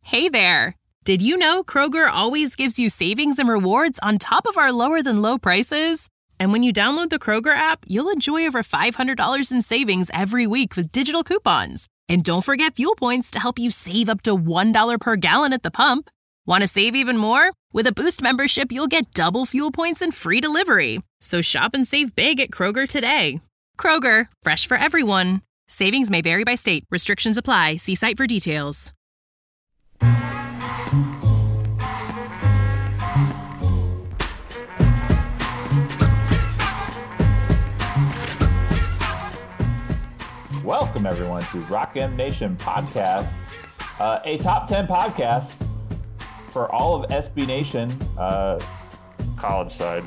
Hey there! Did you know Kroger always gives you savings and rewards on top of our lower-than-low prices? And when you download the Kroger app, you'll enjoy over $500 in savings every week with digital coupons. And don't forget fuel points to help you save up to $1 per gallon at the pump. Want to save even more? With a Boost membership, you'll get double fuel points and free delivery. So shop and save big at Kroger today. Kroger, fresh for everyone. Savings may vary by state. Restrictions apply. See site for details. Welcome, everyone, to Rock M Nation Podcast, a top 10 podcast for all of SB Nation, college side.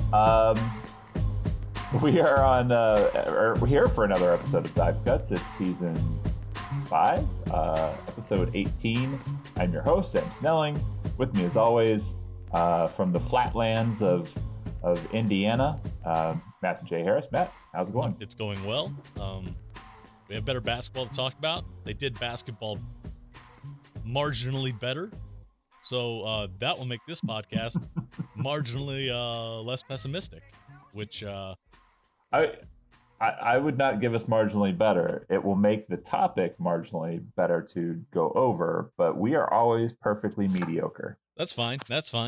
We are we're here for another episode of Dive Cuts. It's season 5, episode 18. I'm your host, Sam Snelling. With me, as always, from the flatlands of Indiana, Matthew J. Harris. Matt, how's it going? It's going well. We have better basketball to talk about. They did basketball marginally better. So that will make this podcast marginally less pessimistic, which I would not give us marginally better. It will make the topic marginally better to go over, but we are always perfectly mediocre. That's fine.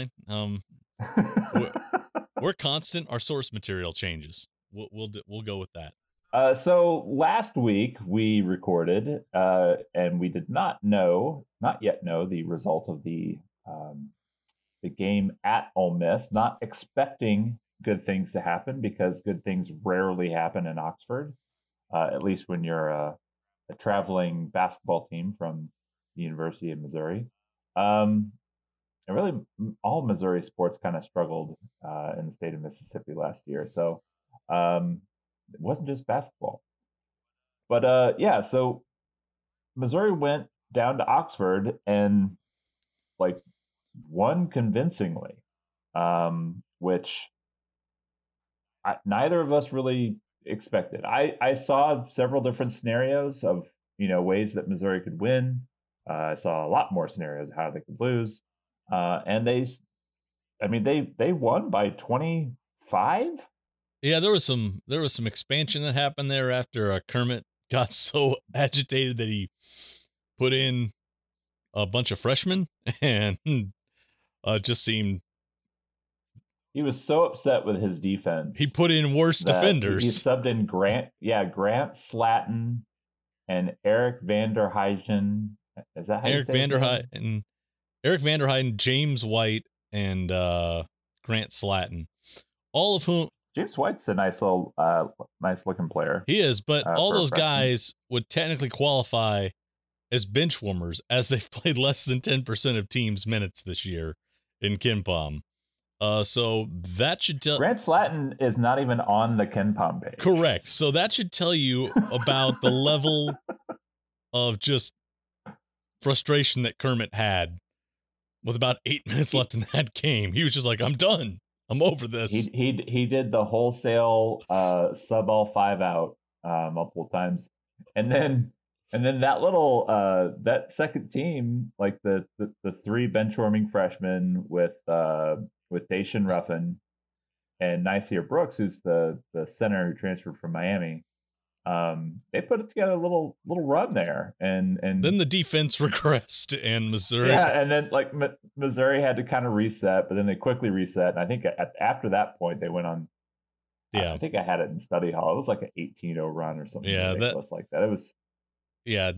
We're constant. Our source material changes. We'll go with that. So last week we recorded, and we did not yet know the result of the game at Ole Miss. Not expecting good things to happen because good things rarely happen in Oxford, at least when you're a traveling basketball team from the University of Missouri. And really, all Missouri sports kind of struggled in the state of Mississippi last year. So. It wasn't just basketball. But so Missouri went down to Oxford and won convincingly, which neither of us really expected. I saw several different scenarios of ways that Missouri could win. I saw a lot more scenarios of how they could lose, and they won by 25. Yeah, there was some expansion that happened there after Kermit got so agitated that he put in a bunch of freshmen and just seemed. He was so upset with his defense. He put in worse defenders. He subbed in Grant Slatton and Eric Vanderheiden. Is that how you say his name? Eric Vanderheiden, James White, and Grant Slatton, all of whom. James White's a nice looking player. He is, but all those guys would technically qualify as bench warmers, as they've played less than 10% of teams' minutes this year in KenPom. So that should tell. Grant Slatton is not even on the KenPom page. Correct. So that should tell you about the level of just frustration that Kermit had with about 8 minutes left in that game. He was just like, "I'm done. I'm over this." He did the wholesale sub all 5 out multiple times, and then that little that second team, like the 3 benchwarming freshmen with Dacian Ruffin and Nysier Brooks, who's the center who transferred from Miami. They put it together a little run there, and then the defense regressed, and Missouri. Yeah, and then Missouri had to kind of reset, but then they quickly reset. And I think after that point, they went on. Yeah, I think I had it in study hall. It was like an 18-0 run or something. Yeah, ridiculous like that. It was. Yeah,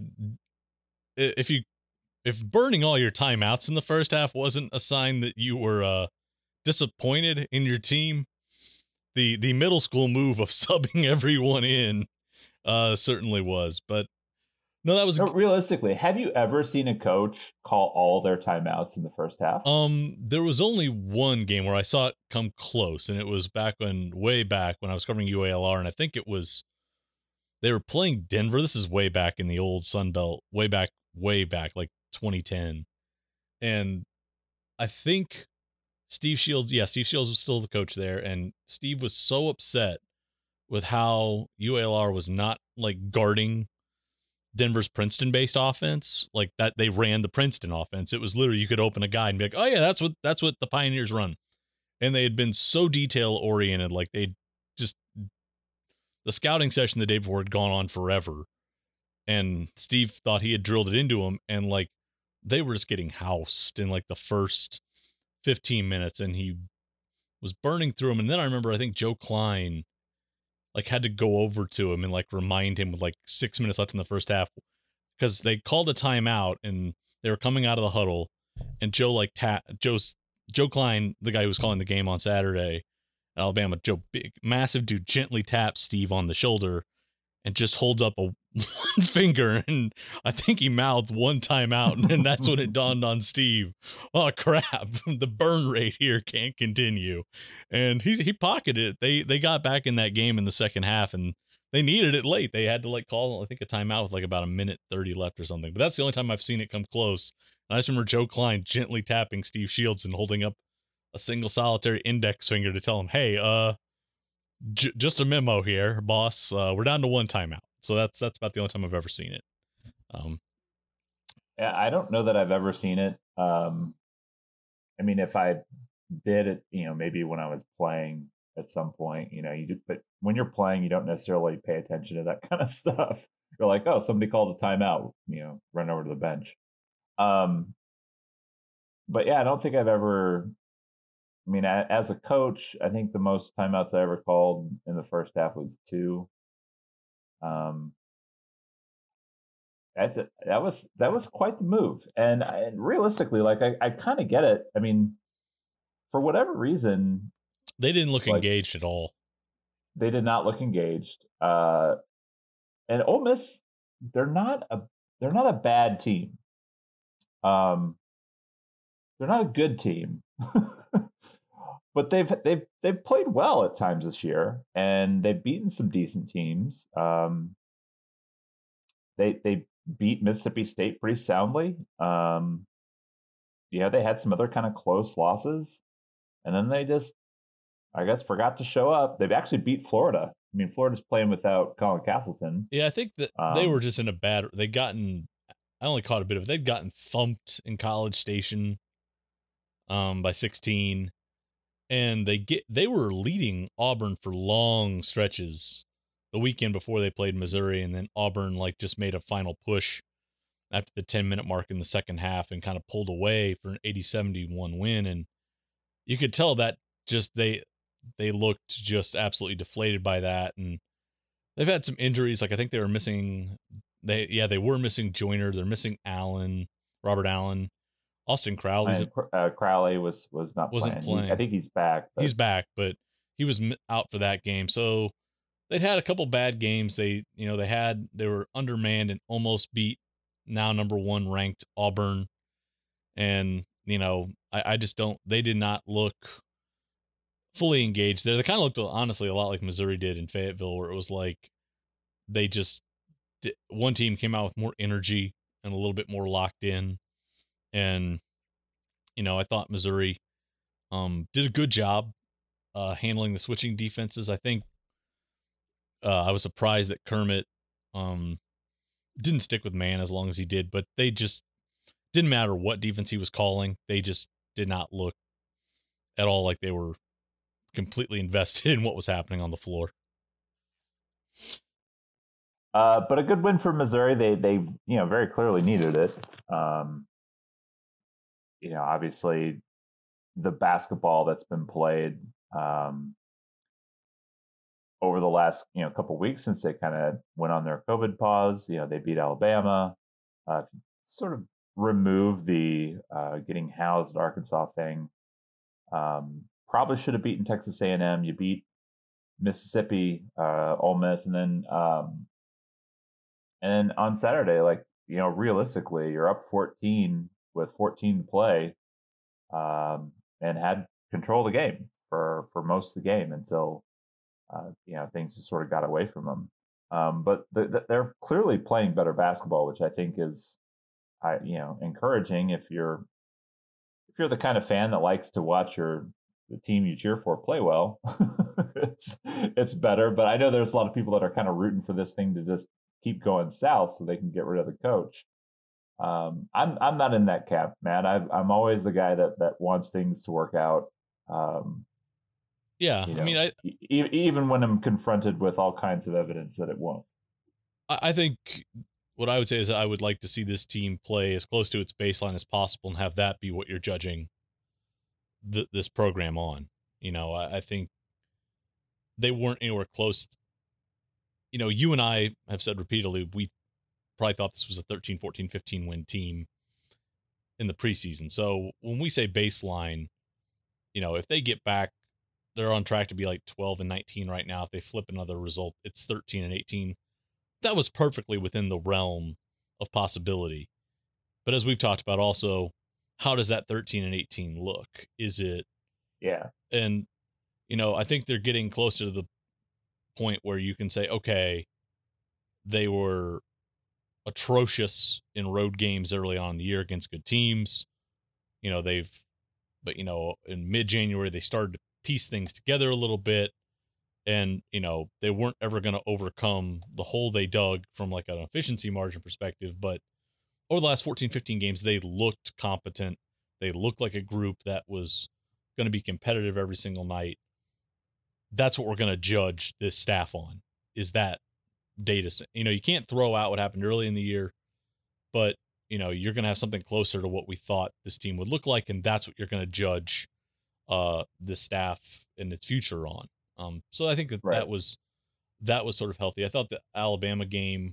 if burning all your timeouts in the first half wasn't a sign that you were disappointed in your team, the middle school move of subbing everyone in. Certainly was, but no, that was realistically. Have you ever seen a coach call all their timeouts in the first half? There was only one game where I saw it come close, and it was way back when I was covering UALR, and I think it was they were playing Denver. This is way back in the old Sun Belt, way back, like 2010, and I think Steve Shields was still the coach there, and Steve was so upset with how UALR was not guarding Denver's Princeton-based offense, like that. They ran the Princeton offense. It was literally, you could open a guide and be like, oh yeah, that's what the Pioneers run. And they had been so detail-oriented, like they just, the scouting session the day before had gone on forever. And Steve thought he had drilled it into them, and like they were just getting housed in like the first 15 minutes, and he was burning through them. And then I remember, I think Joe Klein like had to go over to him and like remind him with like 6 minutes left in the first half, because they called a timeout and they were coming out of the huddle, and Joe like Joe Klein, the guy who was calling the game on Saturday at Alabama, Joe, big massive dude, gently taps Steve on the shoulder and just holds up a one finger, and I think he mouthed one timeout, and that's when it dawned on Steve, oh crap, the burn rate here can't continue. And he pocketed it. They got back in that game in the second half, and they needed it late. They had to like call, I think, a timeout with like about a minute 30 left or something. But that's the only time I've seen it come close. And I just remember Joe Klein gently tapping Steve Shields and holding up a single solitary index finger to tell him, hey, just a memo here, boss. We're down to one timeout. So that's about the only time I've ever seen it. Yeah, I don't know that I've ever seen it. I mean, if I did it, maybe when I was playing at some point, but when you're playing, you don't necessarily pay attention to that kind of stuff. You're like, oh, somebody called a timeout, run over to the bench. But yeah, I don't think I've ever, I mean, as a coach, I think the most timeouts I ever called in the first half was 2. That was quite the move, and realistically, like I kind of get it. I mean, for whatever reason, they didn't look engaged at all. They did not look engaged. And Ole Miss, they're not a bad team. They're not a good team. But they've played well at times this year, and they've beaten some decent teams. They beat Mississippi State pretty soundly. They had some other kind of close losses, and then they just, I guess, forgot to show up. They've actually beat Florida. I mean, Florida's playing without Colin Castleton. Yeah, I think that they were just in a bad. I only caught a bit of it. They'd gotten thumped in College Station, by 16. And they were leading Auburn for long stretches the weekend before they played Missouri, and then Auburn like just made a final push after the 10-minute mark in the second half and kind of pulled away for an 80-71 win. And you could tell that just they looked just absolutely deflated by that. And they've had some injuries. Like I think they were missing Joyner. They're missing Robert Allen. Austin Crowley. Crowley wasn't playing. I think he's back. He's back, but he was out for that game. So they'd had a couple bad games. They were undermanned and almost beat now number 1 ranked Auburn. And I just don't. They did not look fully engaged there. They kind of looked honestly a lot like Missouri did in Fayetteville, where it was like they just one team came out with more energy and a little bit more locked in. And, I thought Missouri did a good job handling the switching defenses. I think I was surprised that Kermit didn't stick with man as long as he did, but they just didn't matter what defense he was calling. They just did not look at all like they were completely invested in what was happening on the floor. But a good win for Missouri. They very clearly needed it. Obviously the basketball that's been played over the last, couple of weeks since they kind of went on their COVID pause, they beat Alabama, sort of remove the getting housed at Arkansas thing. Probably should have beaten Texas A&M. You beat Mississippi, Ole Miss, and then on Saturday, realistically, you're up 14 with 14 to play, and had control of the game for most of the game until things just sort of got away from them. But they're clearly playing better basketball, which I think is, encouraging if you're the kind of fan that likes to watch the team you cheer for play well. It's better. But I know there's a lot of people that are kind of rooting for this thing to just keep going south so they can get rid of the coach. I'm not in that camp, man. I'm always the guy that wants things to work out. Yeah, You know, I mean, even when I'm confronted with all kinds of evidence that it won't. I think what I would say is I would like to see this team play as close to its baseline as possible and have that be what you're judging this program on. You know, I think they weren't anywhere close. You know, you and I have said repeatedly, we probably thought this was a 13, 14, 15 win team in the preseason. So when we say baseline, you know, if they get back, they're on track to be like 12 and 19 right now. If they flip another result, it's 13 and 18. That was perfectly within the realm of possibility. But as we've talked about also, how does that 13 and 18 look? Is it? Yeah. And, you know, I think they're getting closer to the point where you can say, okay, they were atrocious in road games early on in the year against good teams. You know, but, you know, in mid-January, they started to piece things together a little bit. And, you know, they weren't ever going to overcome the hole they dug from like an efficiency margin perspective. But over the last 14, 15 games, they looked competent. They looked like a group that was going to be competitive every single night. That's what we're going to judge this staff on, is that data set. You know, you can't throw out what happened early in the year, but, you know, you're going to have something closer to what we thought this team would look like. And that's what you're going to judge this staff and its future on. So I think that was sort of healthy. I thought the Alabama game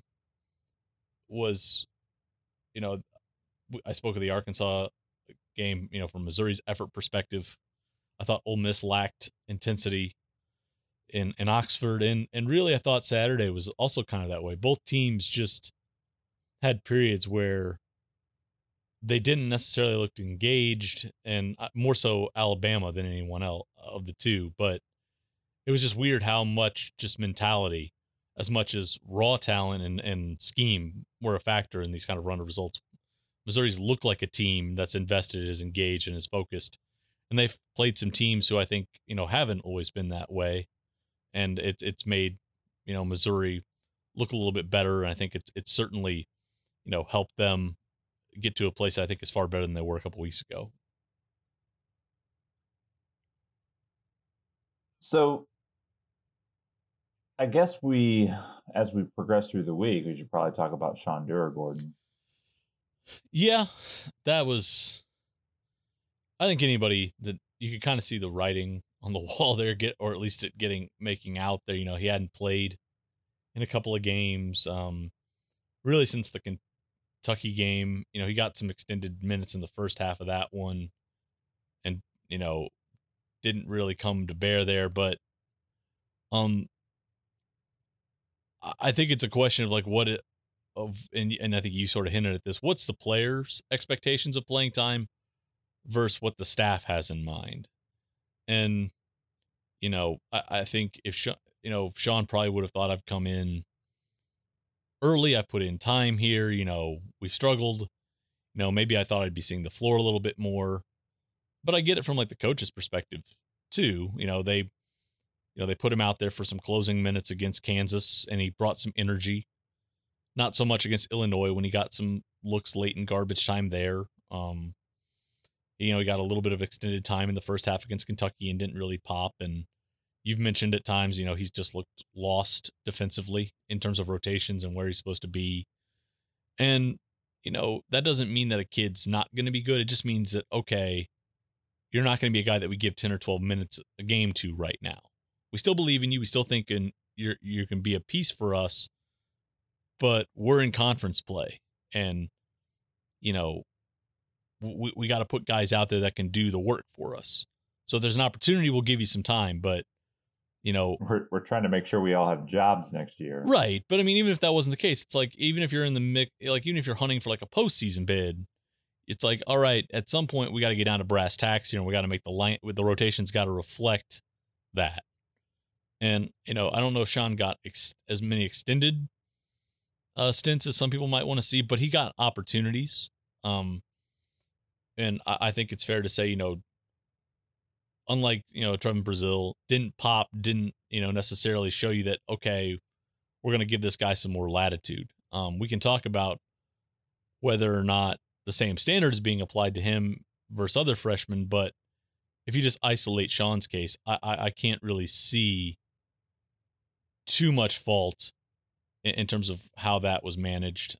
was, you know, I spoke of the Arkansas game, you know, from Missouri's effort perspective. I thought Ole Miss lacked intensity in Oxford. And really, I thought Saturday was also kind of that way. Both teams just had periods where they didn't necessarily look engaged, and more so Alabama than anyone else of the two. But it was just weird how much just mentality, as much as raw talent and scheme, were a factor in these kind of run of results. Missouri's looked like a team that's invested, is engaged, and is focused. And they've played some teams who I think, you know, haven't always been that way. And it's made, you know, Missouri look a little bit better. And I think it's certainly, you know, helped them get to a place I think is far better than they were a couple weeks ago. So I guess as we progress through the week, we should probably talk about Sean Gordon. Yeah, that was, I think anybody that you could kind of see the writing on the wall there, or at least making out there. You know, he hadn't played in a couple of games, really since the Kentucky game. You know, he got some extended minutes in the first half of that one, and, you know, didn't really come to bear there. But I think it's a question of like and I think you sort of hinted at this. What's the players' expectations of playing time versus what the staff has in mind? And, you know, I think if Sean probably would have thought I've come in early, I put in time here, you know, we've struggled, you know, maybe I thought I'd be seeing the floor a little bit more, but I get it from like the coach's perspective too. You know, they put him out there for some closing minutes against Kansas, and he brought some energy. Not so much against Illinois when he got some looks late in garbage time there. You know, he got a little bit of extended time in the first half against Kentucky and didn't really pop. And you've mentioned at times, you know, he's just looked lost defensively in terms of rotations and where he's supposed to be. And, you know, that doesn't mean that a kid's not going to be good. It just means that, okay, you're not going to be a guy that we give 10 or 12 minutes a game to right now. We still believe in you. We still think you can be a piece for us, but we're in conference play, and, you know, we got to put guys out there that can do the work for us. So if there's an opportunity, we'll give you some time, but, you know, we're trying to make sure we all have jobs next year. Right. But I mean, even if that wasn't the case, it's like, even if you're in the mix, like even if you're hunting for like a postseason bid, it's like, all right, at some point we got to get down to brass tacks here, and we got to make the line with the rotations got to reflect that. And, you know, I don't know if Sean got as many extended stints as some people might want to see, but he got opportunities. And I think it's fair to say, you know, unlike, you know, Trevin Brazile, didn't, you know, necessarily show you that, okay, we're going to give this guy some more latitude. We can talk about whether or not the same standard is being applied to him versus other freshmen, but if you just isolate Sean's case, I can't really see too much fault in terms of how that was managed.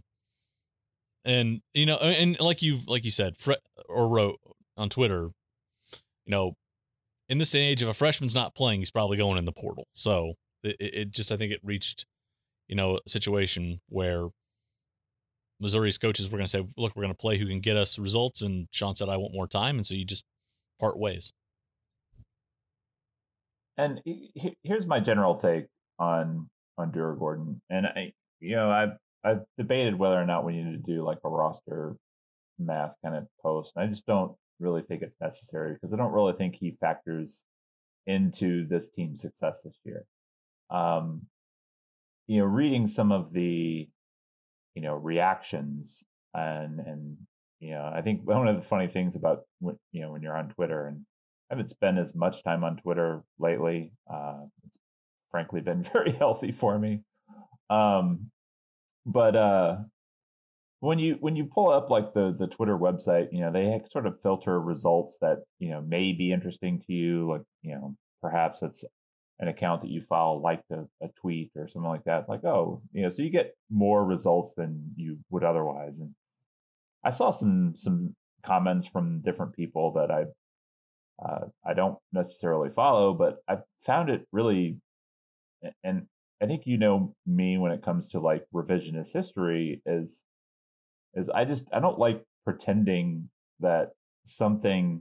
And you know, and like you said, or wrote on Twitter, you know, in this day and age, if a freshman's not playing, he's probably going in the portal. So it just, I think it reached, you know, a situation where Missouri's coaches were going to say, look, we're going to play who can get us results. And Sean said, I want more time. And so you just part ways. And here's my general take on Dewar-Gordon. And I've debated whether or not we need to do like a roster math kind of post. And I just don't really think it's necessary because I don't really think he factors into this team's success this year. You know, reading some of the, you know, reactions and, you know, I think one of the funny things about when you're on Twitter, and I haven't spent as much time on Twitter lately. It's frankly been very healthy for me. But when you pull up like the Twitter website, you know, they sort of filter results that, you know, may be interesting to you. Like, you know, perhaps it's an account that you follow liked a tweet or something like that. Like, oh, you know, so you get more results than you would otherwise. And I saw some comments from different people that I don't necessarily follow, but I found it really, and I think, you know, me when it comes to like revisionist history is I don't like pretending that something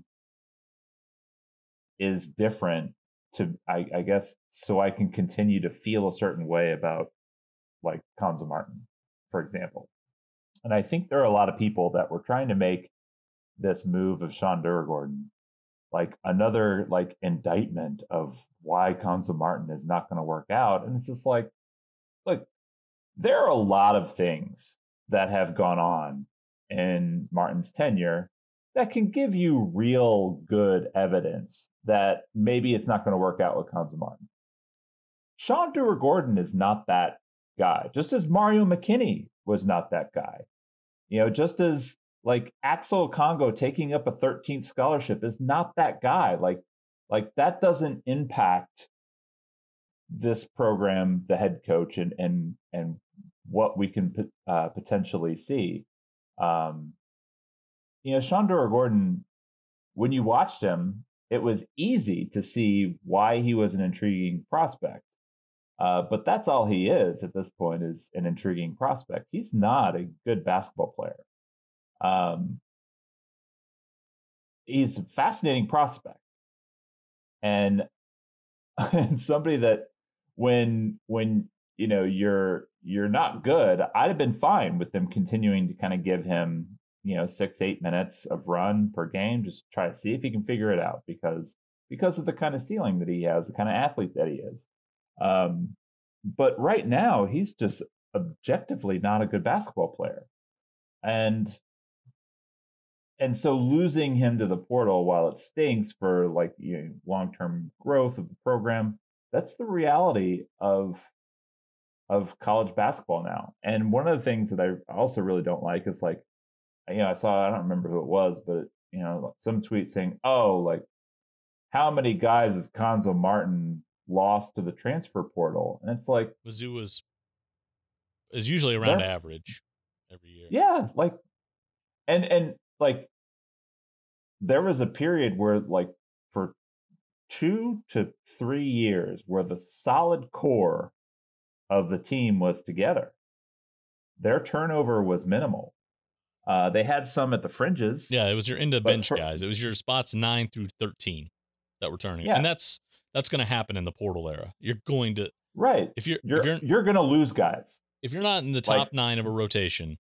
is different to, I guess, so I can continue to feel a certain way about like Cuonzo Martin, for example. And I think there are a lot of people that were trying to make this move of Sean Dewar-Gordon like another like indictment of why Cuonzo Martin is not going to work out. And it's just like, look, there are a lot of things that have gone on in Martin's tenure that can give you real good evidence that maybe it's not going to work out with Cuonzo Martin. Sean Dewar-Gordon is not that guy, just as Mario McKinney was not that guy. You know, just as like Axel Congo taking up a 13th scholarship is not that guy. Like that doesn't impact this program, the head coach, and what we can potentially see. You know, Sean Dewar-Gordon, when you watched him, it was easy to see why he was an intriguing prospect. But that's all he is at this point, is an intriguing prospect. He's not a good basketball player. He's a fascinating prospect. And somebody that when you know you're not good, I'd have been fine with them continuing to kind of give him, you know, 6-8 minutes of run per game, just try to see if he can figure it out because of the kind of ceiling that he has, the kind of athlete that he is. But right now he's just objectively not a good basketball player. And so losing him to the portal, while it stinks for like, you know, long-term growth of the program, that's the reality of college basketball now. And one of the things that I also really don't like is like, you know, I don't remember who it was, but, you know, some tweet saying, oh, like, how many guys has Cuonzo Martin lost to the transfer portal? And it's like, Mizzou is usually around average every year. Yeah, like, and like, there was a period where, like, for 2 to 3 years, where the solid core of the team was together. Their turnover was minimal. They had some at the fringes. Yeah, it was your end of bench guys. It was your spots 9 through 13 that were turning. Yeah. And that's going to happen in the portal era. You're going to, right. If you're going to lose guys. If you're not in the top 9 of a rotation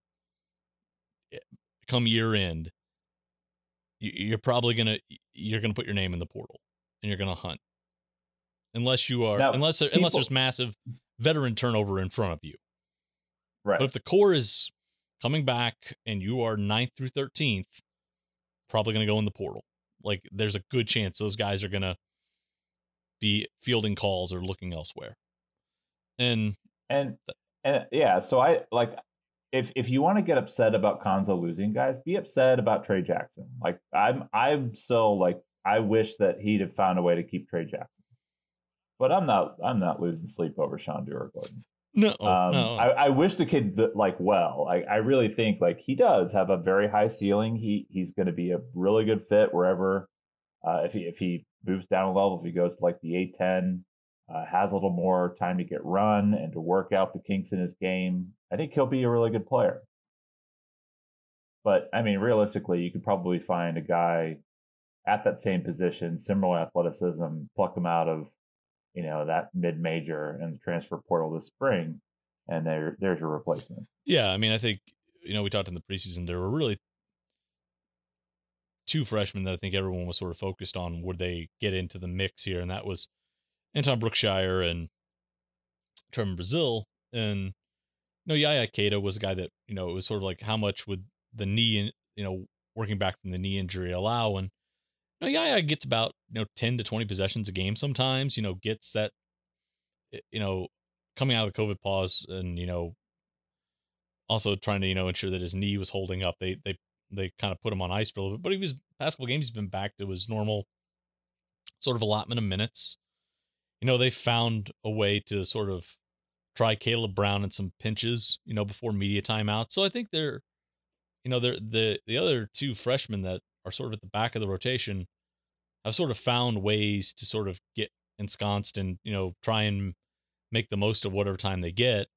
come year end, you're probably going to put your name in the portal and you're going to hunt. Unless you are, unless there's massive veteran turnover in front of you. Right. But if the core is coming back and you are 9th through 13th, probably going to go in the portal. Like, there's a good chance those guys are going to be fielding calls or looking elsewhere. And And yeah, so I like if you want to get upset about Konza losing, guys, be upset about Trey Jackson. Like I'm still like I wish that he'd have found a way to keep Trey Jackson. But I'm not losing sleep over Sean Dewar-Gordon. No. I wish the kid well. I really think like he does have a very high ceiling. He's going to be a really good fit wherever. If he moves down a level, if he goes to like the A10, has a little more time to get run and to work out the kinks in his game, I think he'll be a really good player. But I mean, realistically, you could probably find a guy at that same position, similar athleticism, pluck him out of that mid-major and the transfer portal this spring, and there's your replacement. Yeah, I mean, I think we talked in the preseason, there were really two freshmen that I think everyone was sort of focused on, would they get into the mix here, and that was Anton Brookshire and Trevor Brazile. And Yaya Keita was a guy that it was sort of like, how much would the knee and working back from the knee injury allow? And Yaya gets about 10 to 20 possessions a game sometimes, gets that coming out of the COVID pause, and also trying to ensure that his knee was holding up. They kind of put him on ice for a little bit, but he was past couple games he's been back to his normal sort of allotment of minutes. They found a way to sort of try Caleb Brown in some pinches, before media timeout. So I think they're the other two freshmen that are sort of at the back of the rotation have sort of found ways to sort of get ensconced and, try and make the most of whatever time they get.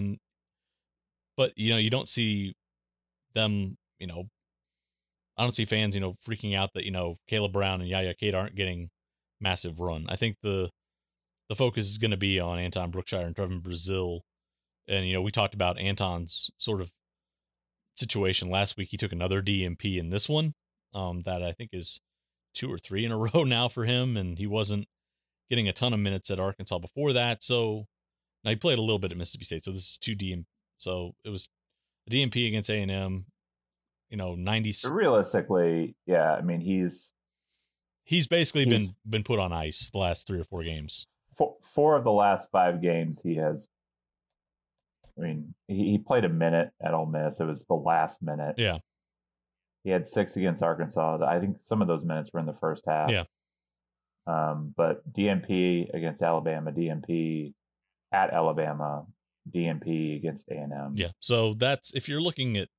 But you don't see them, I don't see fans, freaking out that, Caleb Brown and Yaya Keita aren't getting massive run. I think the focus is going to be on Anton Brookshire and Trevor Brazile. And, we talked about Anton's sort of situation last week. He took another DMP in this one, that I think is 2 or 3 in a row now for him. And he wasn't getting a ton of minutes at Arkansas before that. So now he played a little bit at Mississippi State. So this is 2 DMP. So it was a DMP against A&M, 90. Realistically, yeah. I mean, he's basically been put on ice the last 3 or 4 games. 4 of the last 5 games he has. I mean, he played a minute at Ole Miss. It was the last minute. Yeah. He had 6 against Arkansas. I think some of those minutes were in the first half. Yeah. But DMP against Alabama, DMP at Alabama, DMP against A&M. Yeah. So that's, if you're looking at,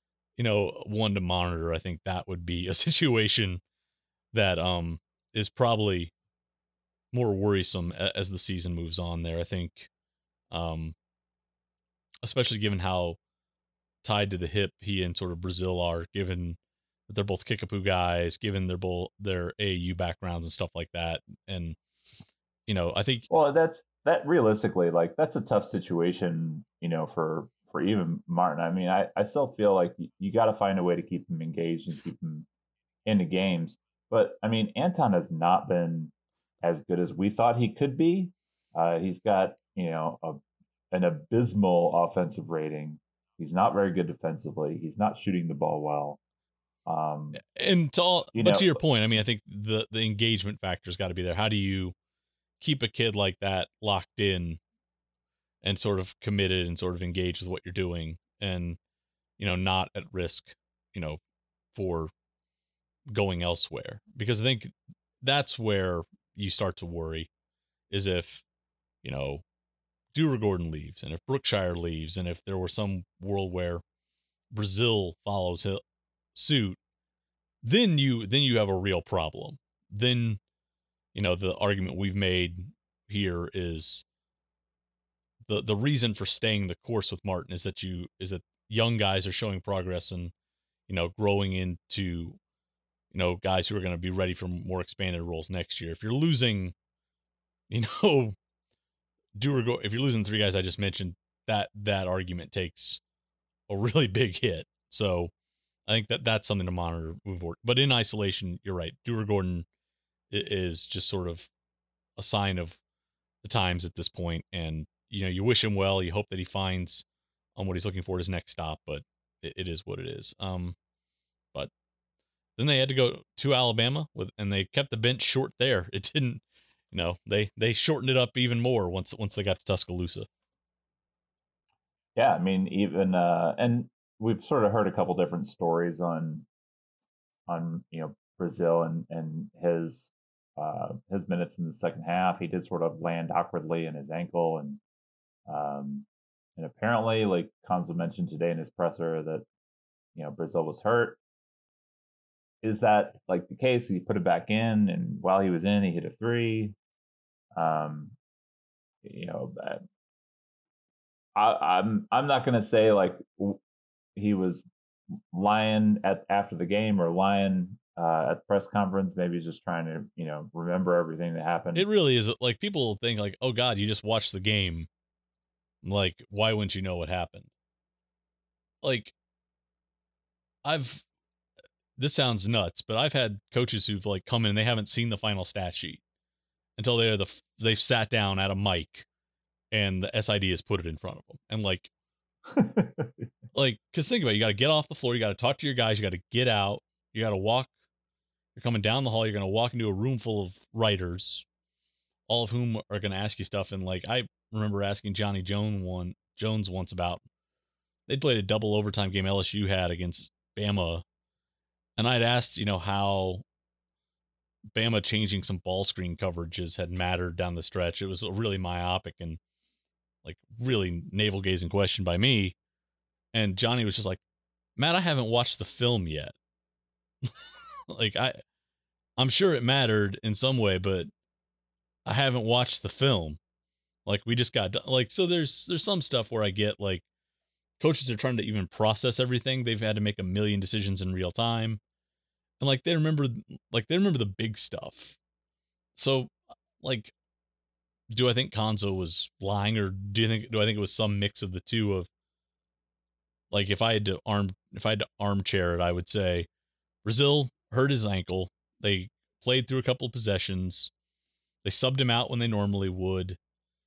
one to monitor, I think that would be a situation that is probably more worrisome as the season moves on there. I think, especially given how tied to the hip he and sort of Brazile are, given that they're both Kickapoo guys, given their AAU backgrounds and stuff like that. And, I think, well, that realistically, like, that's a tough situation, for even Martin. I mean, I still feel like you got to find a way to keep him engaged and keep him into games. But I mean, Anton has not been as good as we thought he could be. He's got, an abysmal offensive rating. He's not very good defensively. He's not shooting the ball well. To your point, I mean, I think the engagement factor's got to be there. How do you keep a kid like that locked in and sort of committed and sort of engaged with what you're doing, and, not at risk, for going elsewhere? Because I think that's where you start to worry, is if, Dewar-Gordon leaves, and if Brookshire leaves, and if there were some world where Brazile follows suit, then you have a real problem. Then, the argument we've made here is the reason for staying the course with Martin is that young guys are showing progress and, growing into, guys who are going to be ready for more expanded roles next year. If you're losing, if you're losing 3 guys I just mentioned, that argument takes a really big hit. So I think that's something to monitor move forward. But in isolation, you're right. Dewar-Gordon is just sort of a sign of the times at this point. And, you wish him well. You hope that he finds what he's looking for his next stop, but it is what it is. But then they had to go to Alabama and they kept the bench short there. It didn't, they shortened it up even more once they got to Tuscaloosa. Yeah, I mean, even and we've sort of heard a couple different stories on Brazil and his minutes in the second half. He did sort of land awkwardly in his ankle, and apparently, like Konzo mentioned today in his presser, that Brazil was hurt. Is that like the case? He put it back in, and while he was in, he hit a three. I'm not going to say like he was lying after the game or lying at the press conference. Maybe he's just trying to remember everything that happened. It really is like people think like, oh God, you just watched the game. Like, why wouldn't you know what happened? Like, this sounds nuts, but I've had coaches who've like come in and they haven't seen the final stat sheet until they've sat down at a mic and the SID has put it in front of them. And like, because think about it, you got to get off the floor, you got to talk to your guys, you got to get out, you got to walk. You're coming down the hall, you're going to walk into a room full of writers, all of whom are going to ask you stuff. And like, I remember asking Johnny Jones once about, they'd played a double overtime game LSU had against Bama. And I'd asked, how Bama changing some ball screen coverages had mattered down the stretch. It was a really myopic and like really navel gazing question by me. And Johnny was just like, Matt, I haven't watched the film yet. Like I'm sure it mattered in some way, but I haven't watched the film. Like we just got like, so there's some stuff where I get like coaches are trying to even process everything. They've had to make a million decisions in real time. And like they remember the big stuff. So like, do I think Konzo was lying, or do I think it was some mix of the two? Of like, if I had to armchair it, I would say Brazil hurt his ankle. They played through a couple of possessions. They subbed him out when they normally would.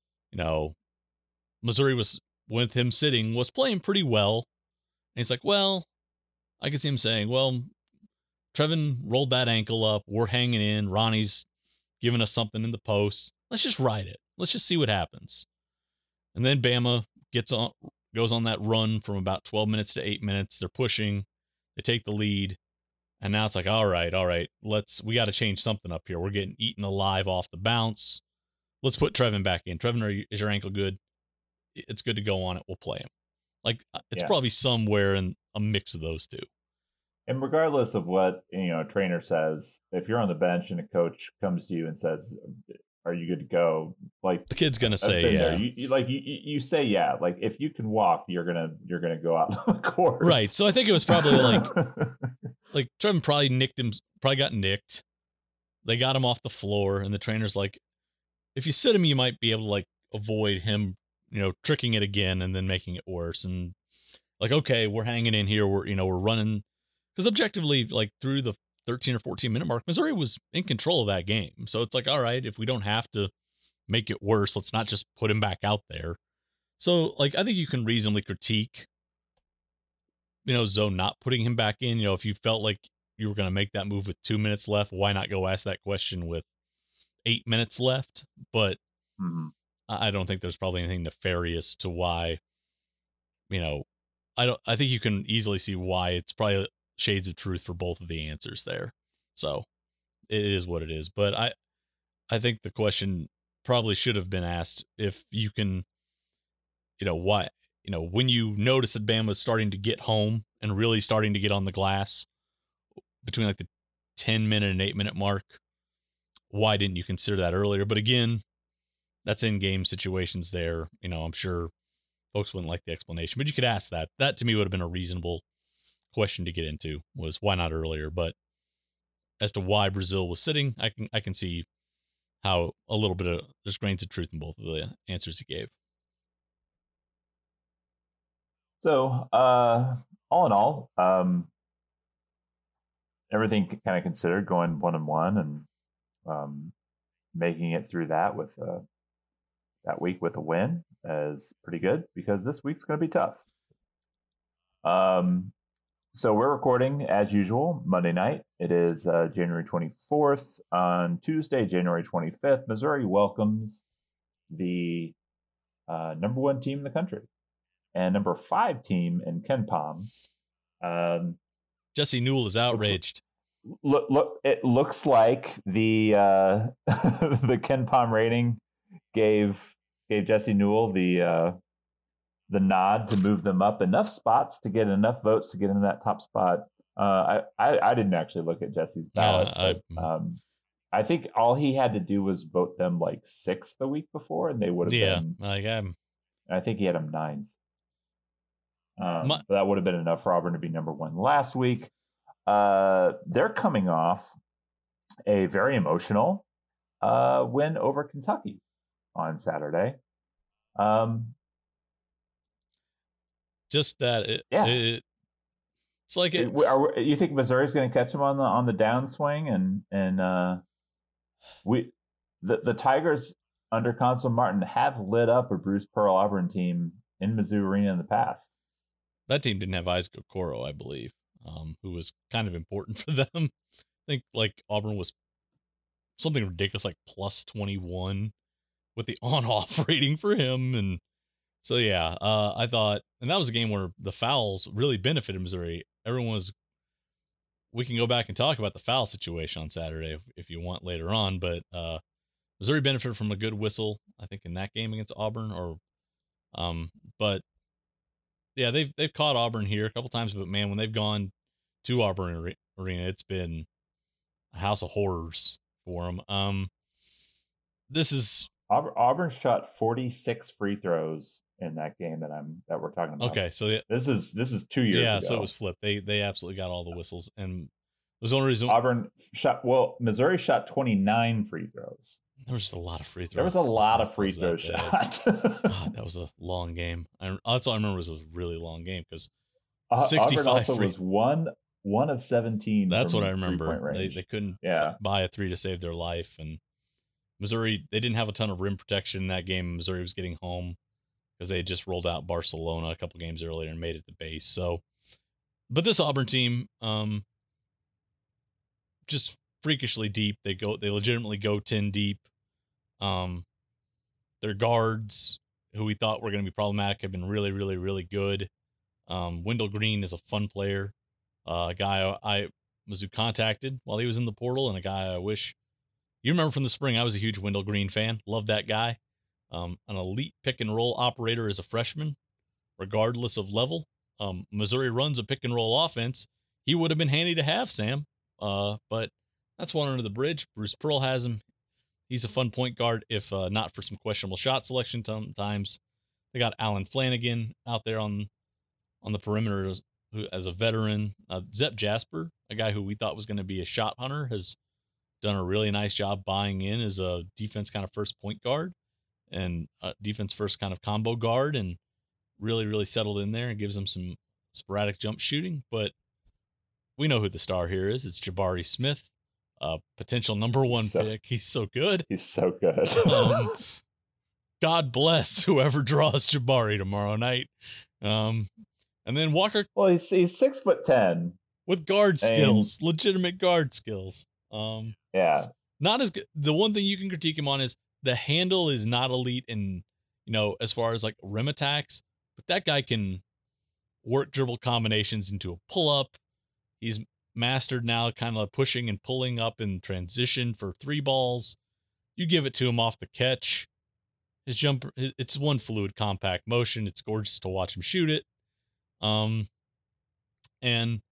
Missouri was, with him sitting, was playing pretty well. And he's like, well, I could see him saying, well, Trevin rolled that ankle up. We're hanging in. Ronnie's giving us something in the post. Let's just ride it. Let's just see what happens. And then Bama goes on that run from about 12 minutes to 8 minutes. They're pushing. They take the lead. And now it's like, all right. We got to change something up here. We're getting eaten alive off the bounce. Let's put Trevin back in. Trevin, is your ankle good? It's good to go on it. We'll play him. Like, it's probably somewhere in a mix of those two. And regardless of what a trainer says, if you're on the bench and a coach comes to you and says, "Are you good to go?" Like the kid's gonna say, "Yeah." You say, "Yeah." Like if you can walk, you're gonna go out on the court, right? So I think it was probably like Trevin probably got nicked. They got him off the floor, and the trainer's like, "If you sit him, you might be able to like avoid him, tricking it again and then making it worse." And like, okay, we're hanging in here. We're running. Because objectively, like through the 13 or 14 minute mark, Missouri was in control of that game. So it's like, all right, if we don't have to make it worse, let's not just put him back out there. So like, I think you can reasonably critique, Zoe not putting him back in. If you felt like you were going to make that move with 2 minutes left, why not go ask that question with 8 minutes left? But I don't think there's probably anything nefarious to why, I think you can easily see why it's probably shades of truth for both of the answers there. So it is what it is. But I think the question probably should have been asked if you can, why, when you notice that Bama was starting to get home and really starting to get on the glass between like the 10-minute and 8-minute mark, why didn't you consider that earlier? But again, that's in game situations there. I'm sure folks wouldn't like the explanation, but you could ask that. That to me would have been a reasonable question to get into, was why not earlier. But as to why Brazil was sitting, I can see how a little bit of there's grains of truth in both of the answers he gave. So all in all, everything kind of considered, going 1-1 and making it through that with that week with a win is pretty good, because this week's going to be tough. So we're recording as usual Monday night. It is January 24th. On Tuesday, January 25th, Missouri welcomes the number one team in the country. and number 5 team in KenPom. Jesse Newell is outraged. It looks like the the KenPom rating gave Jesse Newell the nod to move them up enough spots to get enough votes to get into that top spot. I didn't actually look at Jesse's ballot. I think all he had to do was vote them like 6th the week before, and they would have been. I think he had them 9th. That would have been enough for Auburn to be number 1 last week. They're coming off a very emotional win over Kentucky on Saturday. Just that, it's like you think Missouri's going to catch them on the downswing, and the Tigers under Consul Martin have lit up a Bruce Pearl Auburn team in Mizzou Arena in the past. That team didn't have Isaac Okoro, I believe, who was kind of important for them. I think like Auburn was something ridiculous, like plus 21 with the on-off rating for him. And so, yeah, I thought, and that was a game where the fouls really benefited Missouri. We can go back and talk about the foul situation on Saturday if you want later on, but Missouri benefited from a good whistle, I think, in that game against Auburn. But yeah, they've caught Auburn here a couple times, but man, when they've gone to Auburn Arena, it's been a house of horrors for them. This is Auburn shot 46 free throws in that game that we're talking about. Okay, so this is 2 years ago. Yeah, so it was flipped. They absolutely got all the whistles, and it was the only reason Missouri shot 29 free throws. There was just a lot of free throws. There was a lot of free throws shot. God, that was a long game. That's all I remember was it was a really long game because 65 Auburn also was one of 17. That's what I remember. They couldn't buy a 3 to save their life, and Missouri, they didn't have a ton of rim protection in that game. Missouri was getting home because they had just rolled out Barcelona a couple games earlier and made it the base. So, but this Auburn team, just freakishly deep. They legitimately go 10 deep. Their guards, who we thought were going to be problematic, have been really, really, really good. Wendell Green is a fun player, a guy Mizzou contacted while he was in the portal, and a guy I wish you remember from the spring. I was a huge Wendell Green fan. Loved that guy. An elite pick and roll operator as a freshman, regardless of level. Missouri runs a pick and roll offense. He would have been handy to have, Sam. But that's one under the bridge. Bruce Pearl has him. He's a fun point guard, if not for some questionable shot selection sometimes. They got Alan Flanagan out there on the perimeter as a veteran. Zep Jasper, a guy who we thought was going to be a shot hunter, has done a really nice job buying in as a defense kind of first point guard and defense first kind of combo guard, and really, really settled in there and gives them some sporadic jump shooting. But we know who the star here is. It's Jabari Smith, potential number 1 pick. He's so good. He's so good. God bless whoever draws Jabari tomorrow night. And then Walker. Well, he's 6'10" with guard skills, legitimate guard skills. Yeah. Not as good. The one thing you can critique him on is the handle is not elite in, as far as like rim attacks, but that guy can work dribble combinations into a pull up. He's mastered now kind of pushing and pulling up in transition for 3 balls. You give it to him off the catch. His jumper, it's one fluid, compact motion. It's gorgeous to watch him shoot it. And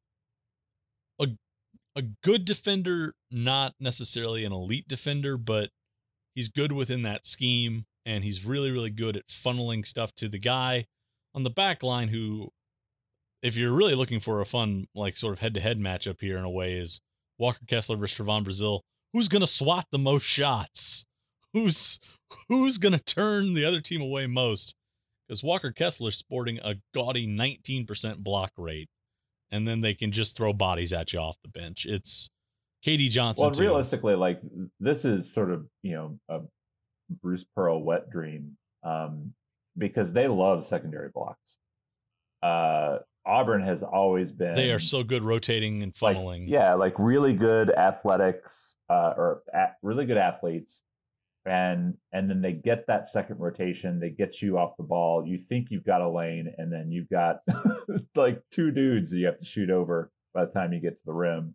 a good defender, not necessarily an elite defender, but he's good within that scheme, and he's really, really good at funneling stuff to the guy on the back line who, if you're really looking for a fun, like sort of head-to-head matchup here in a way, is Walker Kessler versus Trevon Brazile. Who's going to swat the most shots? Who's going to turn the other team away most? Because Walker Kessler's sporting a gaudy 19% block rate, and then they can just throw bodies at you off the bench. It's KD Johnson. Well, realistically, like this is sort of, a Bruce Pearl wet dream, because they love secondary blocks. Auburn has always been. They are so good rotating and funneling. Like really good athletics, really good athletes and then they get that second rotation, they get you off the ball, you think you've got a lane, and then you've got like two dudes that you have to shoot over by the time you get to the rim.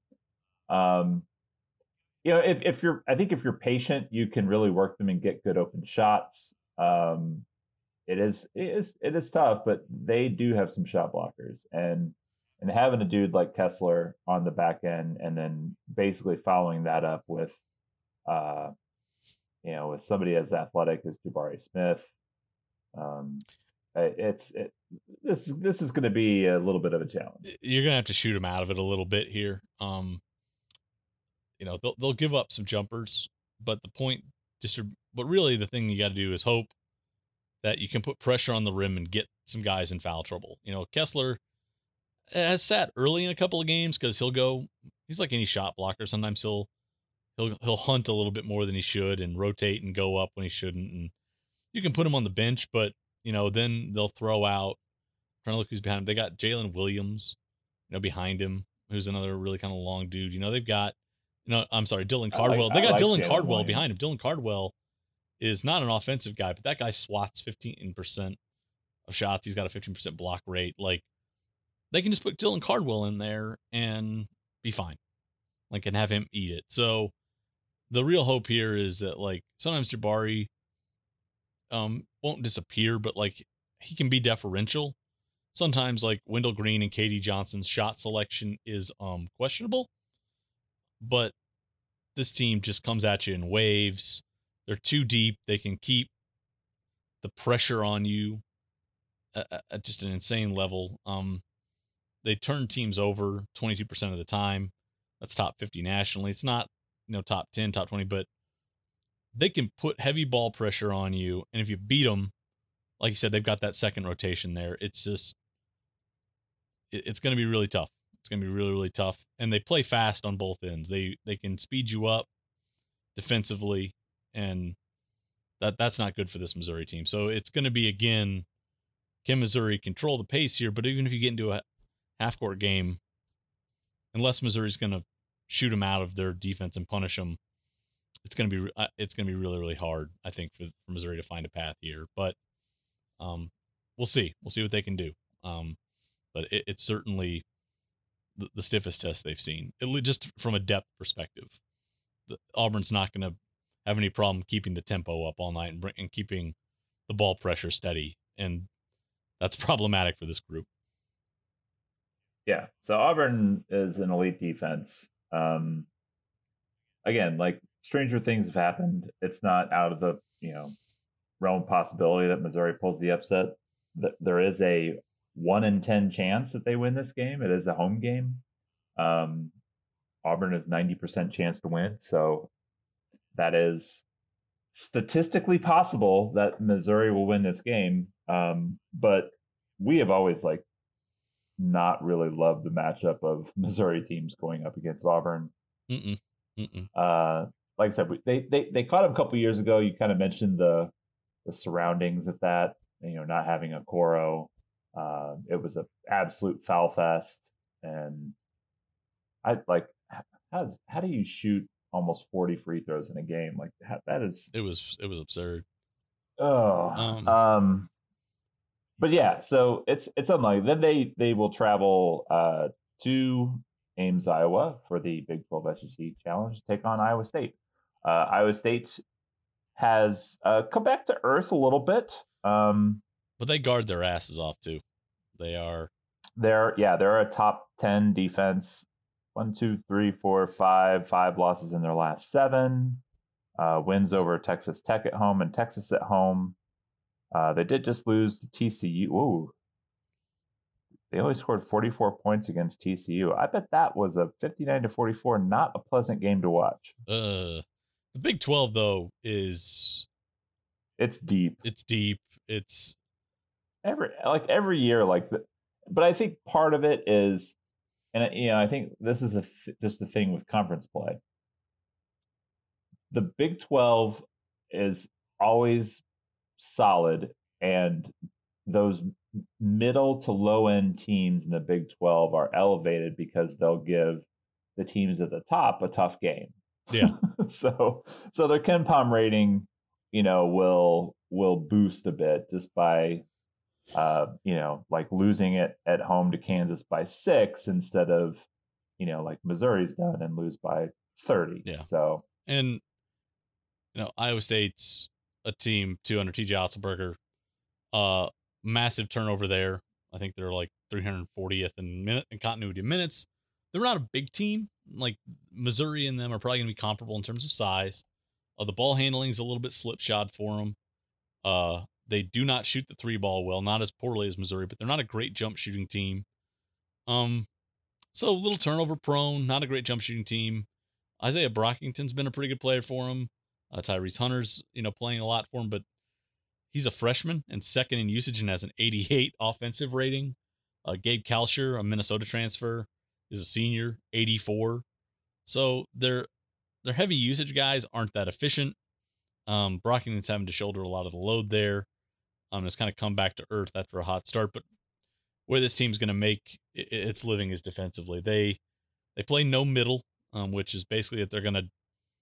If you're patient, you can really work them and get good open shots. It is tough, but they do have some shot blockers, and having a dude like Kessler on the back end, and then basically following that up with with somebody as athletic as Jabari Smith. This is going to be a little bit of a challenge. You're going to have to shoot them out of it a little bit here. They'll give up some jumpers, but but really the thing you got to do is hope that you can put pressure on the rim and get some guys in foul trouble. Kessler has sat early in a couple of games because he's like any shot blocker. Sometimes he'll hunt a little bit more than he should and rotate and go up when he shouldn't. And you can put him on the bench, but then they'll throw out, trying to look who's behind him. They got Jalen Williams, behind him, who's another really kind of long dude. They've got, Dylan Cardwell. They got Dylan Cardwell behind him. Dylan Cardwell is not an offensive guy, but that guy swats 15% of shots. He's got a 15% block rate. Like, they can just put Dylan Cardwell in there and be fine. Like, and have him eat it. So the real hope here is that, like, sometimes Jabari won't disappear, but like he can be deferential. Sometimes like Wendell Green and KD Johnson's shot selection is questionable, but this team just comes at you in waves. They're too deep. They can keep the pressure on you at just an insane level. They turn teams over 22% of the time. That's top 50 nationally. It's not, top 10, top 20, but they can put heavy ball pressure on you. And if you beat them, like you said, they've got that second rotation there. It's just, it's going to be really tough. It's going to be really, really tough. And they play fast on both ends. They can speed you up defensively, and that's not good for this Missouri team. So it's going to be, again, can Missouri control the pace here? But even if you get into a half-court game, unless Missouri's going to shoot them out of their defense and punish them, it's going to be really, really hard, I think, for Missouri to find a path here. But we'll see. We'll see what they can do. But it's certainly the stiffest test they've seen, just from a depth perspective. Auburn's not going to have any problem keeping the tempo up all night and keeping the ball pressure steady, and that's problematic for this group. Yeah, so Auburn is an elite defense. Again, like, stranger things have happened. It's not out of the realm possibility that Missouri pulls the upset. There is a 1 in 10 chance that they win this game. It is a home game. Auburn has 90% chance to win, so that is statistically possible that Missouri will win this game. But we have always not really loved the matchup of Missouri teams going up against Auburn. Like I said, they caught him a couple years ago. You kind of mentioned the surroundings of that, not having a Coro. It was an absolute foul fest, and how do you shoot almost 40 free throws in a game? Like, that is, it was absurd. But yeah, so it's unlikely. Then they will travel to Ames, Iowa for the Big 12 SEC Challenge to take on Iowa State. Iowa State has come back to earth a little bit. But they guard their asses off too. They're a top 10 defense. 1, 2, 3, 4, 5 losses in their last 7. Wins over Texas Tech at home and Texas at home. They did just lose to TCU. Ooh. They only scored 44 points against TCU. I bet that was a 59-44, not a pleasant game to watch. The Big 12, though, it's deep. It's deep. It's every year, but I think part of it is, and I think this is just the thing with conference play. The Big 12 is always solid, and those middle to low end teams in the Big 12 are elevated because they'll give the teams at the top a tough game. Yeah. So their KenPom rating will boost a bit just by like losing it at home to Kansas by 6 instead of like Missouri's done and lose by 30. Yeah. So, and Iowa State's a team too under TJ Otzelberger. Massive turnover there. I think they're like 340th in continuity of minutes. They're not a big team. Like Missouri and them are probably going to be comparable in terms of size. The ball handling is a little bit slipshod for them. They do not shoot the 3 ball well, not as poorly as Missouri, but they're not a great jump shooting team. So a little turnover prone, not a great jump shooting team. Isaiah Brockington's been a pretty good player for him. Tyrese Hunter's, playing a lot for him, but he's a freshman and second in usage and has an 88 offensive rating. Gabe Kalsher, a Minnesota transfer, is a senior, 84. So their heavy usage guys aren't that efficient. Brockington's having to shoulder a lot of the load there. It's kind of come back to earth after a hot start. But where this team's going to make its living is defensively. They play no middle, which is basically that they're going to.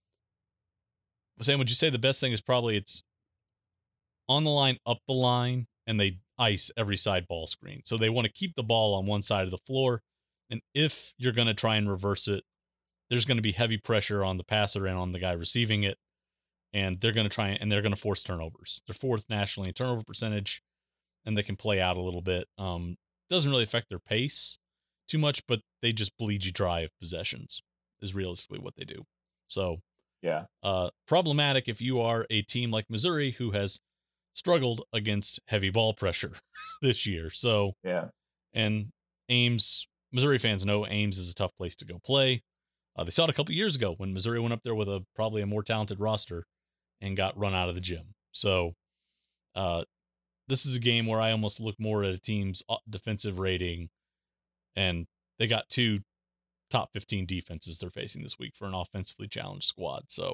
Sam, would you say the best thing is probably it's on the line, up the line, and they ice every side ball screen. So they want to keep the ball on one side of the floor. And if you're going to try and reverse it, there's going to be heavy pressure on the passer and on the guy receiving it. And they're going to force turnovers. They're 4th nationally in turnover percentage, and they can play out a little bit. Doesn't really affect their pace too much, but they just bleed you dry of possessions is realistically what they do. So yeah, problematic if you are a team like Missouri who has struggled against heavy ball pressure this year. So yeah, and Ames, Missouri fans know Ames is a tough place to go play. They saw it a couple years ago when Missouri went up there with probably a more talented roster and got run out of the gym. So this is a game where I almost look more at a team's defensive rating, and they got 2 top 15 defenses they're facing this week for an offensively challenged squad. So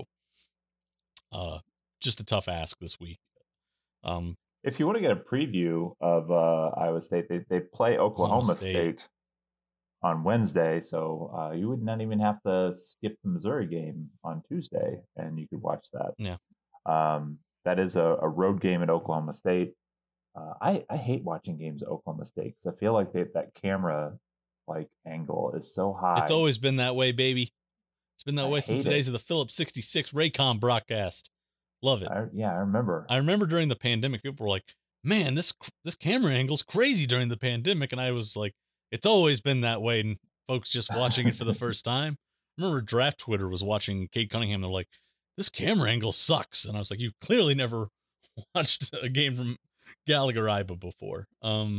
just a tough ask this week. If you want to get a preview of Iowa State, they play Oklahoma State on Wednesday, so you would not even have to skip the Missouri game on Tuesday, and you could watch that. Yeah. That is a road game at Oklahoma State. I hate watching games at Oklahoma State because I feel like that camera angle is so high. It's always been that way, baby. It's been that way since the days of the Phillips 66 Raycom broadcast. Love it. I remember. I remember during the pandemic, people were like, "Man, this camera angle's crazy during the pandemic," and I was like, "It's always been that way." And folks just watching it for the first time. I remember Draft Twitter was watching Cade Cunningham. They're like, "This camera angle sucks," and I was like, "You clearly never watched a game from Gallagher-Iba before."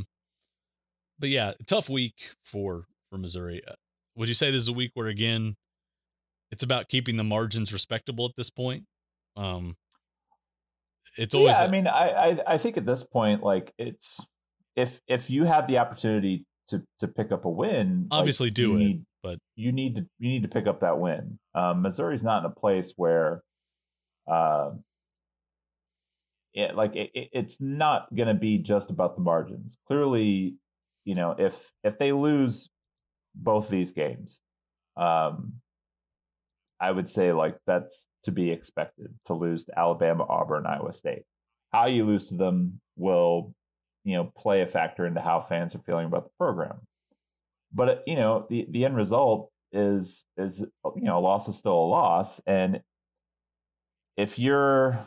But yeah, tough week for Missouri. Would you say this is a week where again, it's about keeping the margins respectable at this point? It's always. Yeah, I mean, I think at this point, it's if you have the opportunity to pick up a win, obviously but you need to pick up that win. Missouri's not in a place where, it's not going to be just about the margins. Clearly, if they lose both these games, I would say that's to be expected, to lose to Alabama, Auburn, Iowa State. How you lose to them will, play a factor into how fans are feeling about the program. But, the end result is, a loss is still a loss. And if you're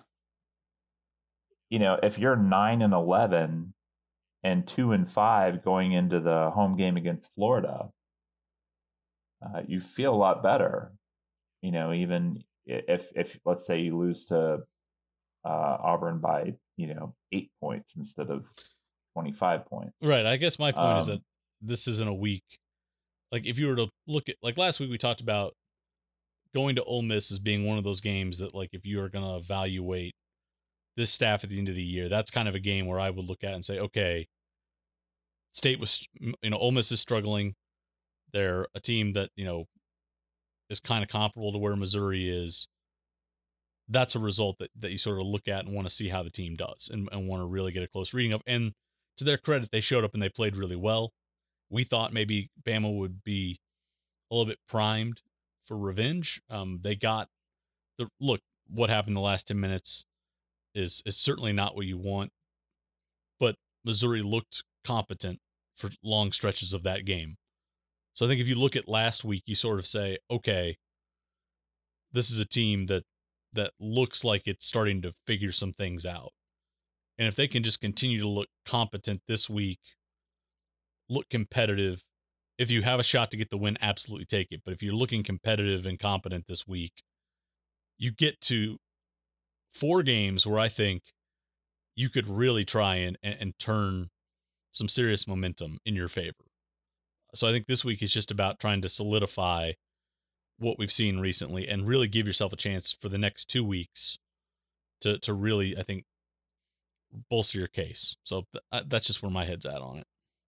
9-11 and 2-5 going into the home game against Florida, you feel a lot better. Even if let's say you lose to Auburn by 8 points instead of 25 points. Right. I guess my point is that this isn't a week. If you were to look at last week, we talked about going to Ole Miss as being one of those games that if you are going to evaluate this staff at the end of the year, that's kind of a game where I would look at and say, okay, State was, Ole Miss is struggling. They're a team that, is kind of comparable to where Missouri is. That's a result that you sort of look at and want to see how the team does and want to really get a close reading of. And to their credit, they showed up and they played really well. We thought maybe Bama would be a little bit primed for revenge. They got what happened the last 10 minutes. is certainly not what you want, but Missouri looked competent for long stretches of that game. So I think if you look at last week, you sort of say, okay, this is a team that looks like it's starting to figure some things out. And if they can just continue to look competent this week, look competitive, if you have a shot to get the win, absolutely take it. But if you're looking competitive and competent this week, you get to 4 games where I think you could really try and turn some serious momentum in your favor. So I think this week is just about trying to solidify what we've seen recently and really give yourself a chance for the next 2 weeks to really, I think, bolster your case. So that's just where my head's at on it.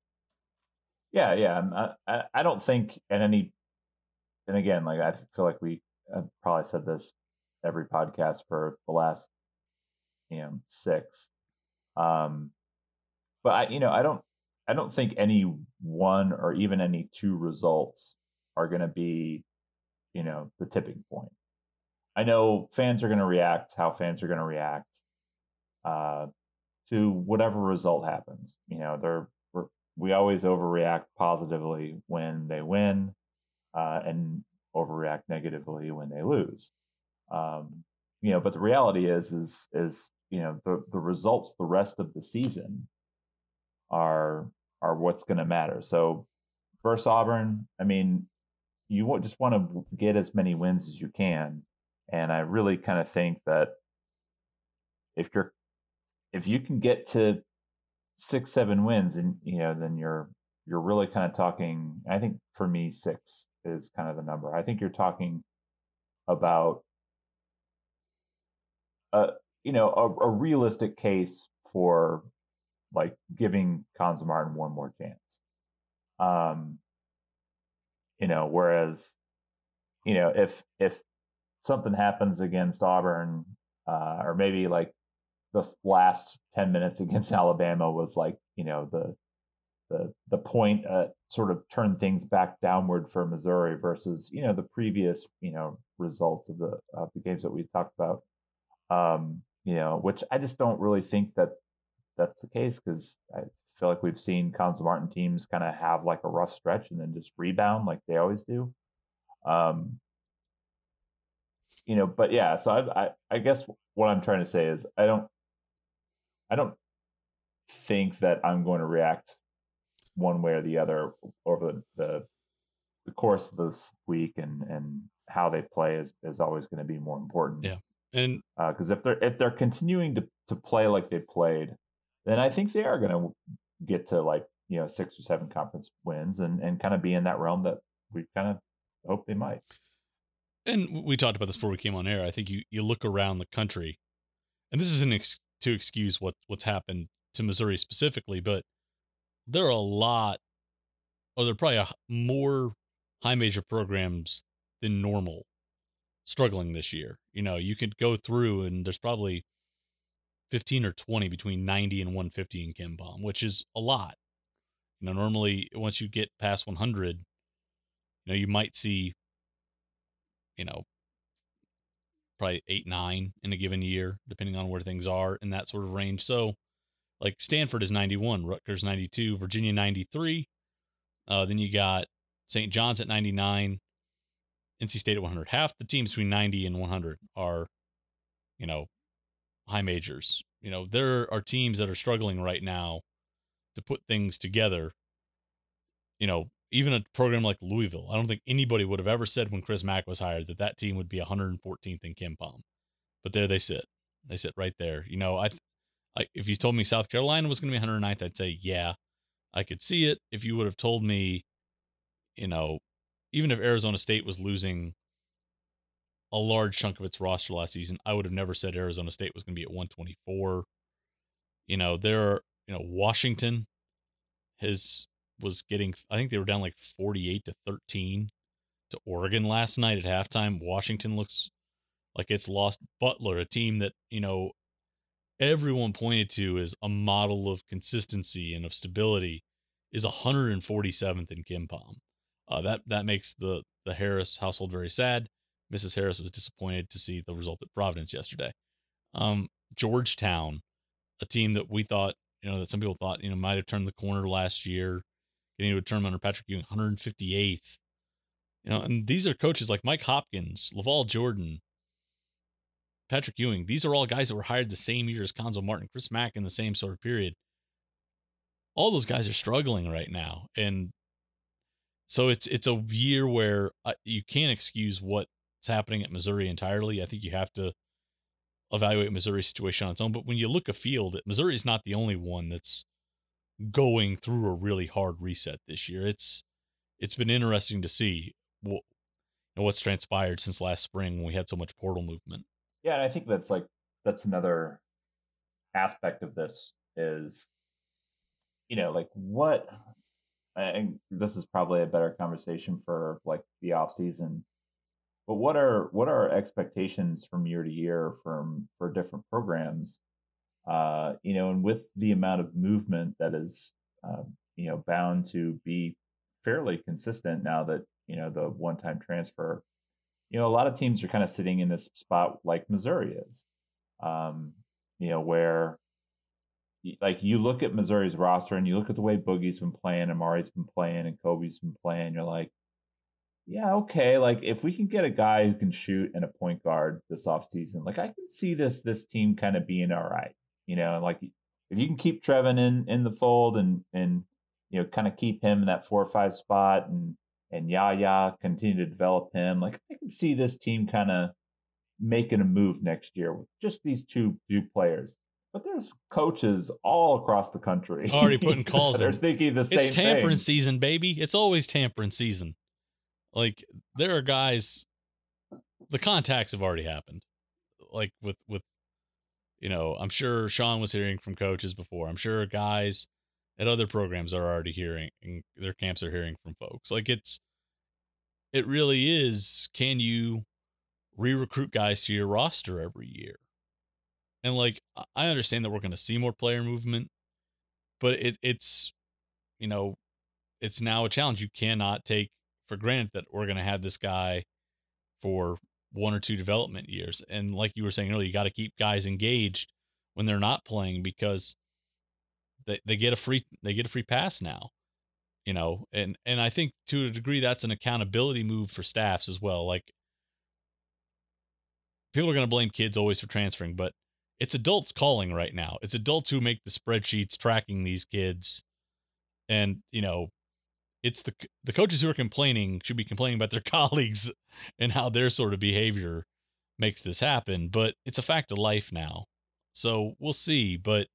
Yeah. I don't think at any, and again, like I feel like we probably said this every podcast for the last 6. But I don't think any one or even any 2 results are going to be, the tipping point. I know fans are going to react how fans are going to react to whatever result happens. We always overreact positively when they win, and overreact negatively when they lose. But the reality is the results the rest of the season are what's going to matter. So versus Auburn, I mean, you just want to get as many wins as you can, and I really kind of think that if you can get to 6-7 wins, and then you're really kind of talking. I think for me 6 is kind of the number. I think you're talking about a realistic case for like giving Cuonzo Martin one more chance. Whereas, if something happens against Auburn, or maybe like the last 10 minutes against Alabama was like, the point sort of turned things back downward for Missouri versus, the previous, results of the games that we talked about, which I just don't really think that that's the case, because I feel like we've seen Cuonzo Martin teams kind of have like a rough stretch and then just rebound like they always do. But yeah, so I guess what I'm trying to say is I don't think that I'm going to react one way or the other over the course of this week, and how they play is always going to be more important. Yeah. And because if they're continuing to play like they played, then I think they are going to get to like 6 or 7 conference wins and kind of be in that realm that we kind of hope they might. And we talked about this before we came on air. I think you look around the country, and this isn't to excuse what's happened to Missouri specifically, but there are there are probably more high major programs than normal struggling this year. You could go through and there's probably 15 or 20 between 90 and 150 in KenPom, which is a lot. Normally once you get past 100, you might see, probably 8-9 in a given year, depending on where things are in that sort of range. So like Stanford is 91, Rutgers 92, Virginia 93. Then you got St. John's at 99, NC State at 100. Half the teams between 90 and 100 are, high majors. There are teams that are struggling right now to put things together. Even a program like Louisville, I don't think anybody would have ever said when Chris Mack was hired that team would be 114th in KenPom. But there they sit. They sit right there. If you told me South Carolina was going to be 109th, I'd say, yeah, I could see it. If you would have told me, even if Arizona State was losing a large chunk of its roster last season, I would have never said Arizona State was going to be at 124. Washington was getting, I think they were down like 48-13 to Oregon last night at halftime. Washington looks like it's lost Butler, a team that, everyone pointed to as a model of consistency and of stability, is 147th in KenPom. That makes the Harris household very sad. Mrs. Harris was disappointed to see the result at Providence yesterday. Georgetown, a team that we thought, that some people thought, might have turned the corner last year, getting to a tournament under Patrick Ewing, 158th. And these are coaches like Mike Hopkins, Laval Jordan, Patrick Ewing. These are all guys that were hired the same year as Cuonzo Martin, Chris Mack in the same sort of period. All those guys are struggling right now. And so it's a year where you can't excuse what's happening at Missouri entirely. I think you have to evaluate Missouri's situation on its own. But when you look afield, Missouri is not the only one that's going through a really hard reset this year. It's been interesting to see what's transpired since last spring when we had so much portal movement. Yeah, and I think that's another aspect of this is, what, and this is probably a better conversation for like the off season, but what are our expectations from year to year for different programs? And with the amount of movement that is, bound to be fairly consistent now that, the one-time transfer, a lot of teams are kind of sitting in this spot like Missouri is, where like you look at Missouri's roster and you look at the way Boogie's been playing, Amari's been playing, and Kobe's been playing, you're like, yeah, okay. Like if we can get a guy who can shoot and a point guard this offseason, like I can see this team kind of being all right. Like if you can keep Trevin in the fold and kind of keep him in that 4 or 5 spot and Yaya continue to develop him, like I can see this team kind of making a move next year with just these two players. But there's coaches all across the country already putting calls that are thinking the same thing. It's tampering season, baby. It's always tampering season. Like there are guys, the contacts have already happened. Like with I'm sure Sean was hearing from coaches before. I'm sure guys at other programs are already hearing, and their camps are hearing from folks. Like it really is, can you re-recruit guys to your roster every year? And like, I understand that we're going to see more player movement, but it's it's now a challenge. You cannot take for granted that we're going to have this guy for 1 or 2 development years. And like you were saying earlier, you got to keep guys engaged when they're not playing because they get a free pass now, and I think to a degree that's an accountability move for staffs as well. Like people are going to blame kids always for transferring, but it's adults calling right now. It's adults who make the spreadsheets tracking these kids. And, it's the coaches who are complaining should be complaining about their colleagues and how their sort of behavior makes this happen. But it's a fact of life now. So we'll see. But,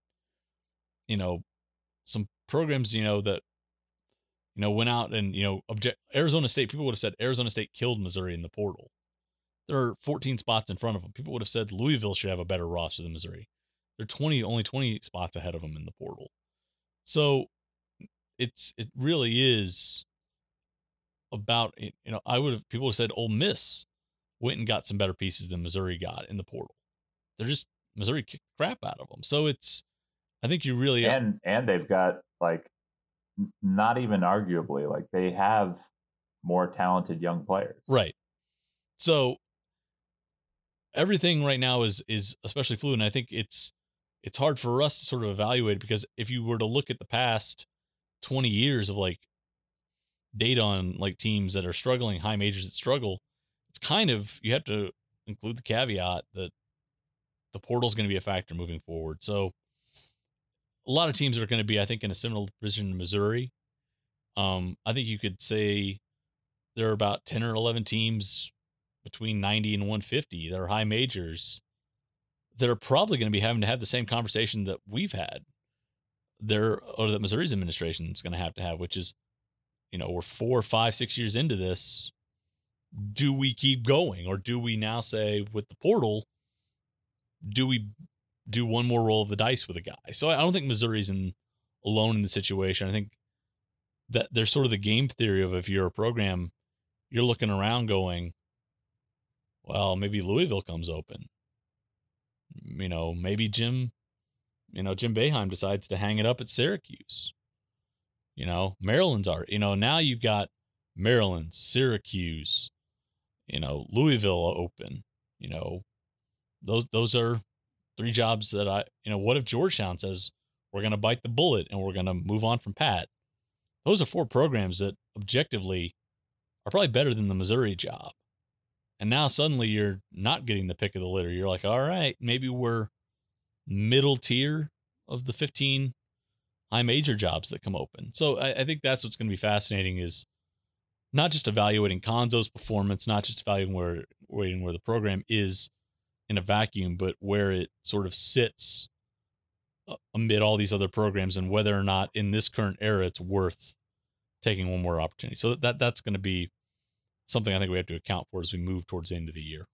some programs, that, went out and, Arizona State, people would have said Arizona State killed Missouri in the portal. There are 14 spots in front of them. People would have said Louisville should have a better roster than Missouri. They're only 20 spots ahead of them in the portal. So it really is about, people would have said Ole Miss went and got some better pieces than Missouri got in the portal. Missouri kicked crap out of them. So I think you really and they've got like not even arguably, like they have more talented young players. Right. So everything right now is especially fluid, and I think it's hard for us to sort of evaluate, because if you were to look at the past 20 years of like data on like teams that are struggling, high majors that struggle, it's kind of, you have to include the caveat that the portal is going to be a factor moving forward. So a lot of teams are going to be, I think, in a similar position to Missouri. I think you could say there are about 10 or 11 teams between 90 and 150 that are high majors that are probably going to be having to have the same conversation that we've had there, or that Missouri's administration is going to have, which is, we're 4, 5, 6 years into this. Do we keep going, or do we now say with the portal, do we do one more roll of the dice with a guy? So I don't think Missouri's alone in the situation. I think that there's sort of the game theory of, if you're a program, you're looking around going, well, maybe Louisville comes open. Maybe Jim Boeheim decides to hang it up at Syracuse. Maryland's now you've got Maryland, Syracuse, Louisville open. Those are 3 jobs that what if Georgetown says we're going to bite the bullet and we're going to move on from Pat? Those are 4 programs that objectively are probably better than the Missouri job. And now suddenly you're not getting the pick of the litter. You're like, all right, maybe we're middle tier of the 15 high major jobs that come open. So I think that's what's going to be fascinating, is not just evaluating Cuonzo's performance, not just evaluating where the program is in a vacuum, but where it sort of sits amid all these other programs, and whether or not in this current era it's worth taking one more opportunity. So that's going to be something I think we have to account for as we move towards the end of the year.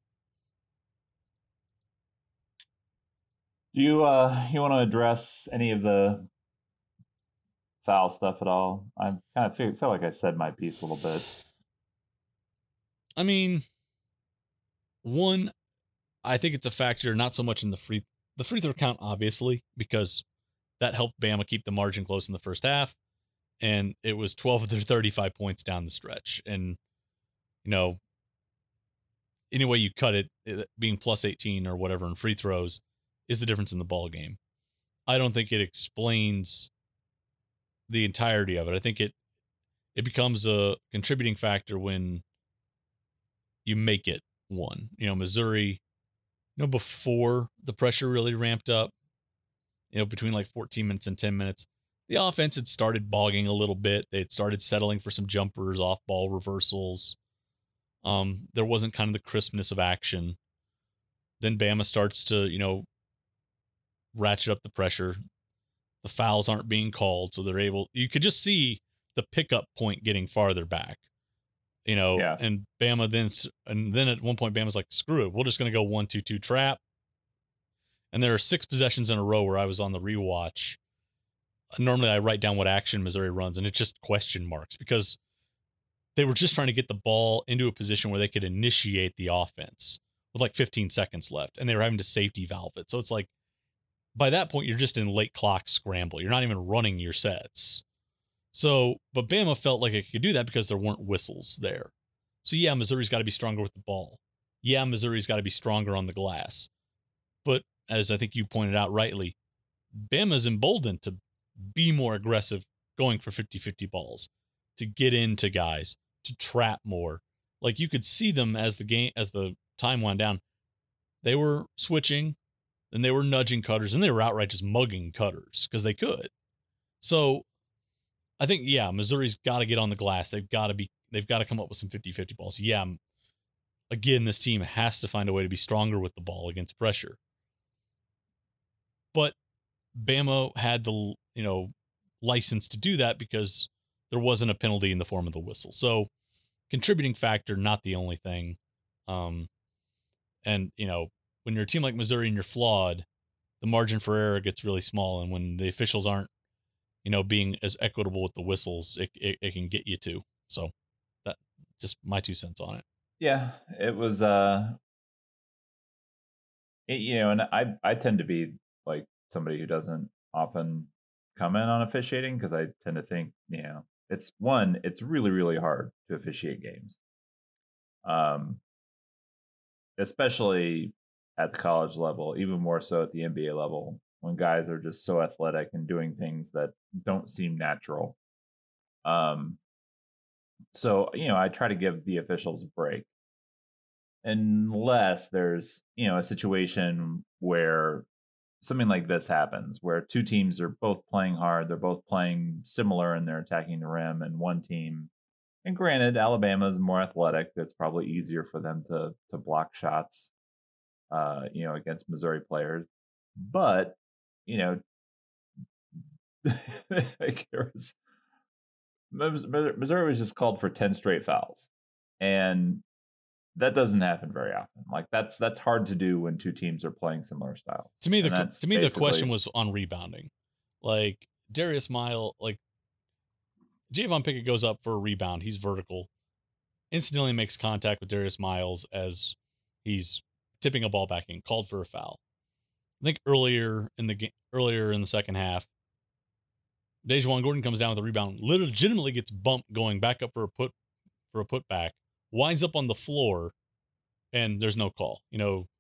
Do you want to address any of the foul stuff at all? I kind of feel like I said my piece a little bit. I mean, one, I think it's a factor not so much in the free throw count, obviously, because that helped Bama keep the margin close in the first half, and it was 12 of their 35 points down the stretch. And any way you cut it, being plus 18 or whatever in free throws is the difference in the ball game. I don't think it explains the entirety of it. I think it becomes a contributing factor when you make it one. Missouri, before the pressure really ramped up, between like 14 minutes and 10 minutes, the offense had started bogging a little bit. They had started settling for some jumpers, off-ball reversals. There wasn't kind of the crispness of action. Then Bama starts to, ratchet up the pressure. The fouls aren't being called, so you could just see the pickup point getting farther back. Yeah. And Bama then at one point Bama's like, screw it, we're just going to go 1-2-2 trap. And there are 6 possessions in a row where I was on the rewatch. Normally I write down what action Missouri runs, and it's just question marks, because they were just trying to get the ball into a position where they could initiate the offense with like 15 seconds left, and they were having to safety valve it. So it's like, by that point, you're just in late clock scramble. You're not even running your sets. So, but Bama felt like it could do that because there weren't whistles there. So yeah, Missouri's got to be stronger with the ball. Yeah, Missouri's got to be stronger on the glass. But as I think you pointed out rightly, Bama's emboldened to be more aggressive, going for 50-50 balls, to get into guys, to trap more. Like, you could see them as the time wound down. They were switching, and they were nudging cutters, and they were outright just mugging cutters because they could. So I think, yeah, Missouri's got to get on the glass. They've got to come up with some 50-50 balls. Yeah, again, this team has to find a way to be stronger with the ball against pressure. But Bama had the, license to do that because there wasn't a penalty in the form of the whistle. So contributing factor, not the only thing. And, when you're a team like Missouri and you're flawed, the margin for error gets really small. And when the officials aren't, being as equitable with the whistles, it can get you too. So that just my 2 cents on it. Yeah, it was, and I tend to be like somebody who doesn't often comment on officiating, because I tend to think, it's really, really hard to officiate games. Especially at the college level, even more so at the NBA level, when guys are just so athletic and doing things that don't seem natural. So, I try to give the officials a break, unless there's, a situation where something like this happens, where 2 teams are both playing hard, they're both playing similar, and they're attacking the rim, and one team, and granted, Alabama's more athletic, it's probably easier for them to block shots, against Missouri players. But, Missouri was just called for 10 straight fouls, and that doesn't happen very often. Like, that's hard to do when 2 teams are playing similar styles. To me, the question was on rebounding. Like, Darius Miles, like, Javon Pickett goes up for a rebound. He's vertical, instantly makes contact with Darius Miles as he's tipping a ball back in, called for a foul. I think earlier in the second half, Dejuan Gordon comes down with a rebound, legitimately gets bumped going back up for a putback, winds up on the floor, and there's no call.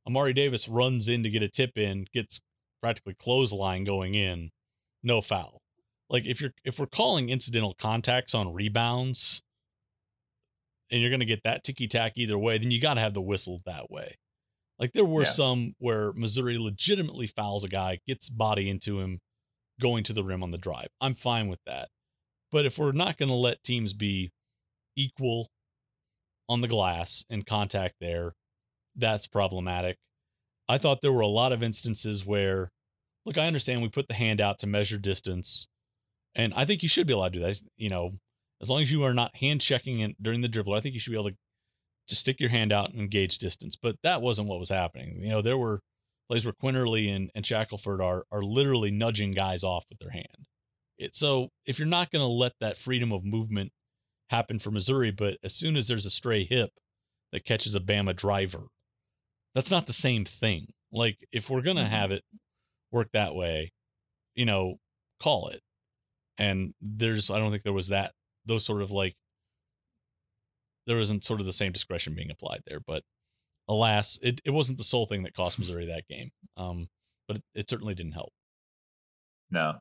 Amari Davis runs in to get a tip in, gets practically clothesline going in, no foul. Like if we're calling incidental contacts on rebounds and you're going to get that ticky-tack either way, then you got to have the whistle that way. Like there were some where Missouri legitimately fouls a guy, gets body into him, going to the rim on the drive. I'm fine with that. But if we're not going to let teams be equal on the glass and contact there, that's problematic. I thought there were a lot of instances where, look, I understand we put the hand out to measure distance, and I think you should be allowed to do that. You know, as long as you are not hand checking it during the dribble, I think you should be able to just stick your hand out and gauge distance. But that wasn't what was happening. You know, there were plays where Quinterly and Shackelford are literally nudging guys off with their hand. So if you're not going to let that freedom of movement happen for Missouri, but as soon as there's a stray hip that catches a Bama driver, that's not the same thing. Like if we're going to have it work that way, you know, call it. And I don't think there was those sort of like, there wasn't sort of the same discretion being applied there, but alas, it wasn't the sole thing that cost Missouri that game. But it certainly didn't help. No.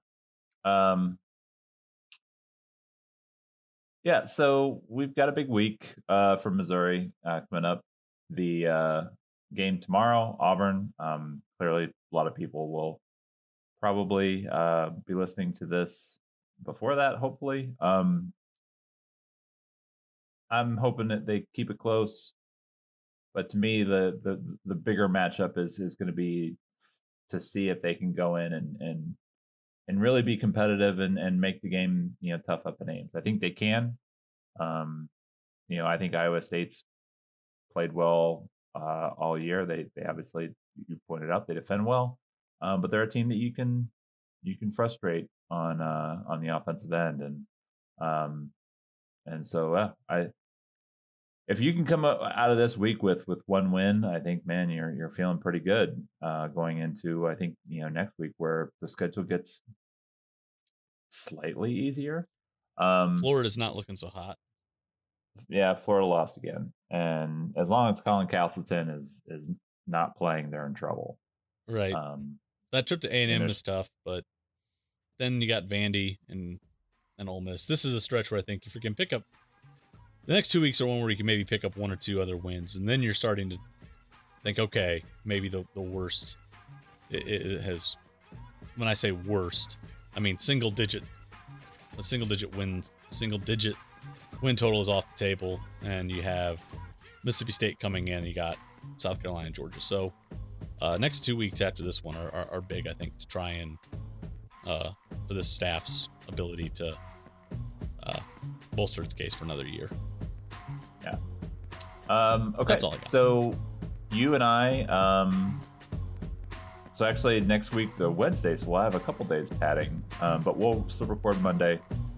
Yeah, so we've got a big week for Missouri coming up. The game tomorrow, Auburn. Clearly, a lot of people will probably be listening to this before that, hopefully. I'm hoping that they keep it close. But to me, the bigger matchup is going to be to see if they can go in and really be competitive and make the game, you know, tough up in Ames. I think they can. You know, I think Iowa State's played well all year. They obviously, you pointed out, they defend well, but they're a team that you can frustrate on the offensive end, and so if you can come out of this week with one win, I think, man, you're feeling pretty good going into, I think, you know, next week where the schedule gets slightly easier. Florida's not looking so hot. Yeah, Florida lost again, and as long as Colin Castleton is not playing, they're in trouble. Right. That trip to A&M is tough, but then you got Vandy and Ole Miss. This is a stretch where I think if you can pick up the next 2 weeks are one where you can maybe pick up one or two other wins, and then you're starting to think, okay, maybe the worst. It has, when I say worst, I mean single digit win total is off the table, and you have Mississippi State coming in, you got South Carolina and Georgia. So next 2 weeks after this one are big, I think, to try and for this staff's ability to bolster its case for another year. Yeah. Okay. That's all I got. So you and I, so actually next week, the Wednesday, so we'll have a couple days padding, but we'll still record Monday.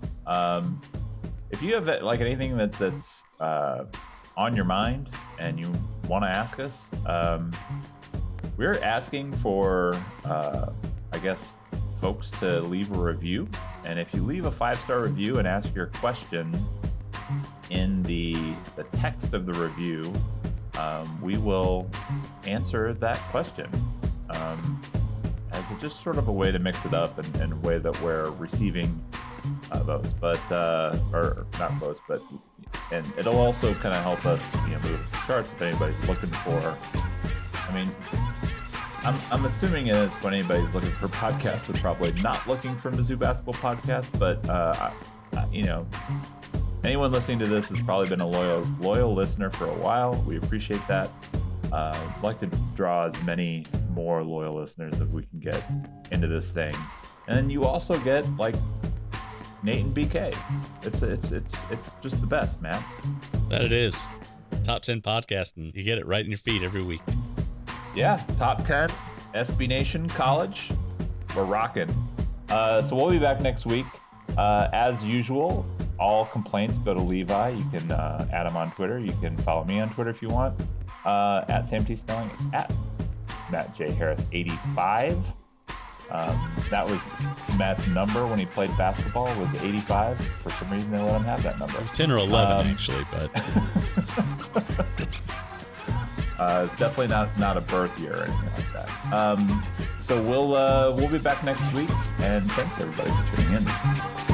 If you have like anything that's on your mind and you want to ask us, we're asking for, I guess, folks to leave a review. And if you leave a 5-star review and ask your question in the text of the review, we will answer that question as just sort of a way to mix it up and a way that we're receiving votes, but or not votes, but and it'll also kind of help us, you know, move the charts if anybody's looking for. I mean, I'm assuming it is when anybody's looking for podcasts, they're probably not looking for Mizzou basketball podcast, but you know, anyone listening to this has probably been a loyal listener for a while. We appreciate that. I'd like to draw as many more loyal listeners as we can get into this thing, and then you also get like Nate and BK. It's just the best, Matt. That it is. Top 10 podcasting. You get it right in your feed every week. Yeah, top 10 SB Nation College. We're rocking. So we'll be back next week. As usual, all complaints go to Levi. You can add him on Twitter. You can follow me on Twitter if you want. At Sam T. Snelling, at Matt J. Harris 85. That was Matt's number when he played basketball, was 85. For some reason, they let him have that number. It was 10 or 11, actually, but It's definitely not a birth year or anything like that. So we'll be back next week, and thanks everybody for tuning in.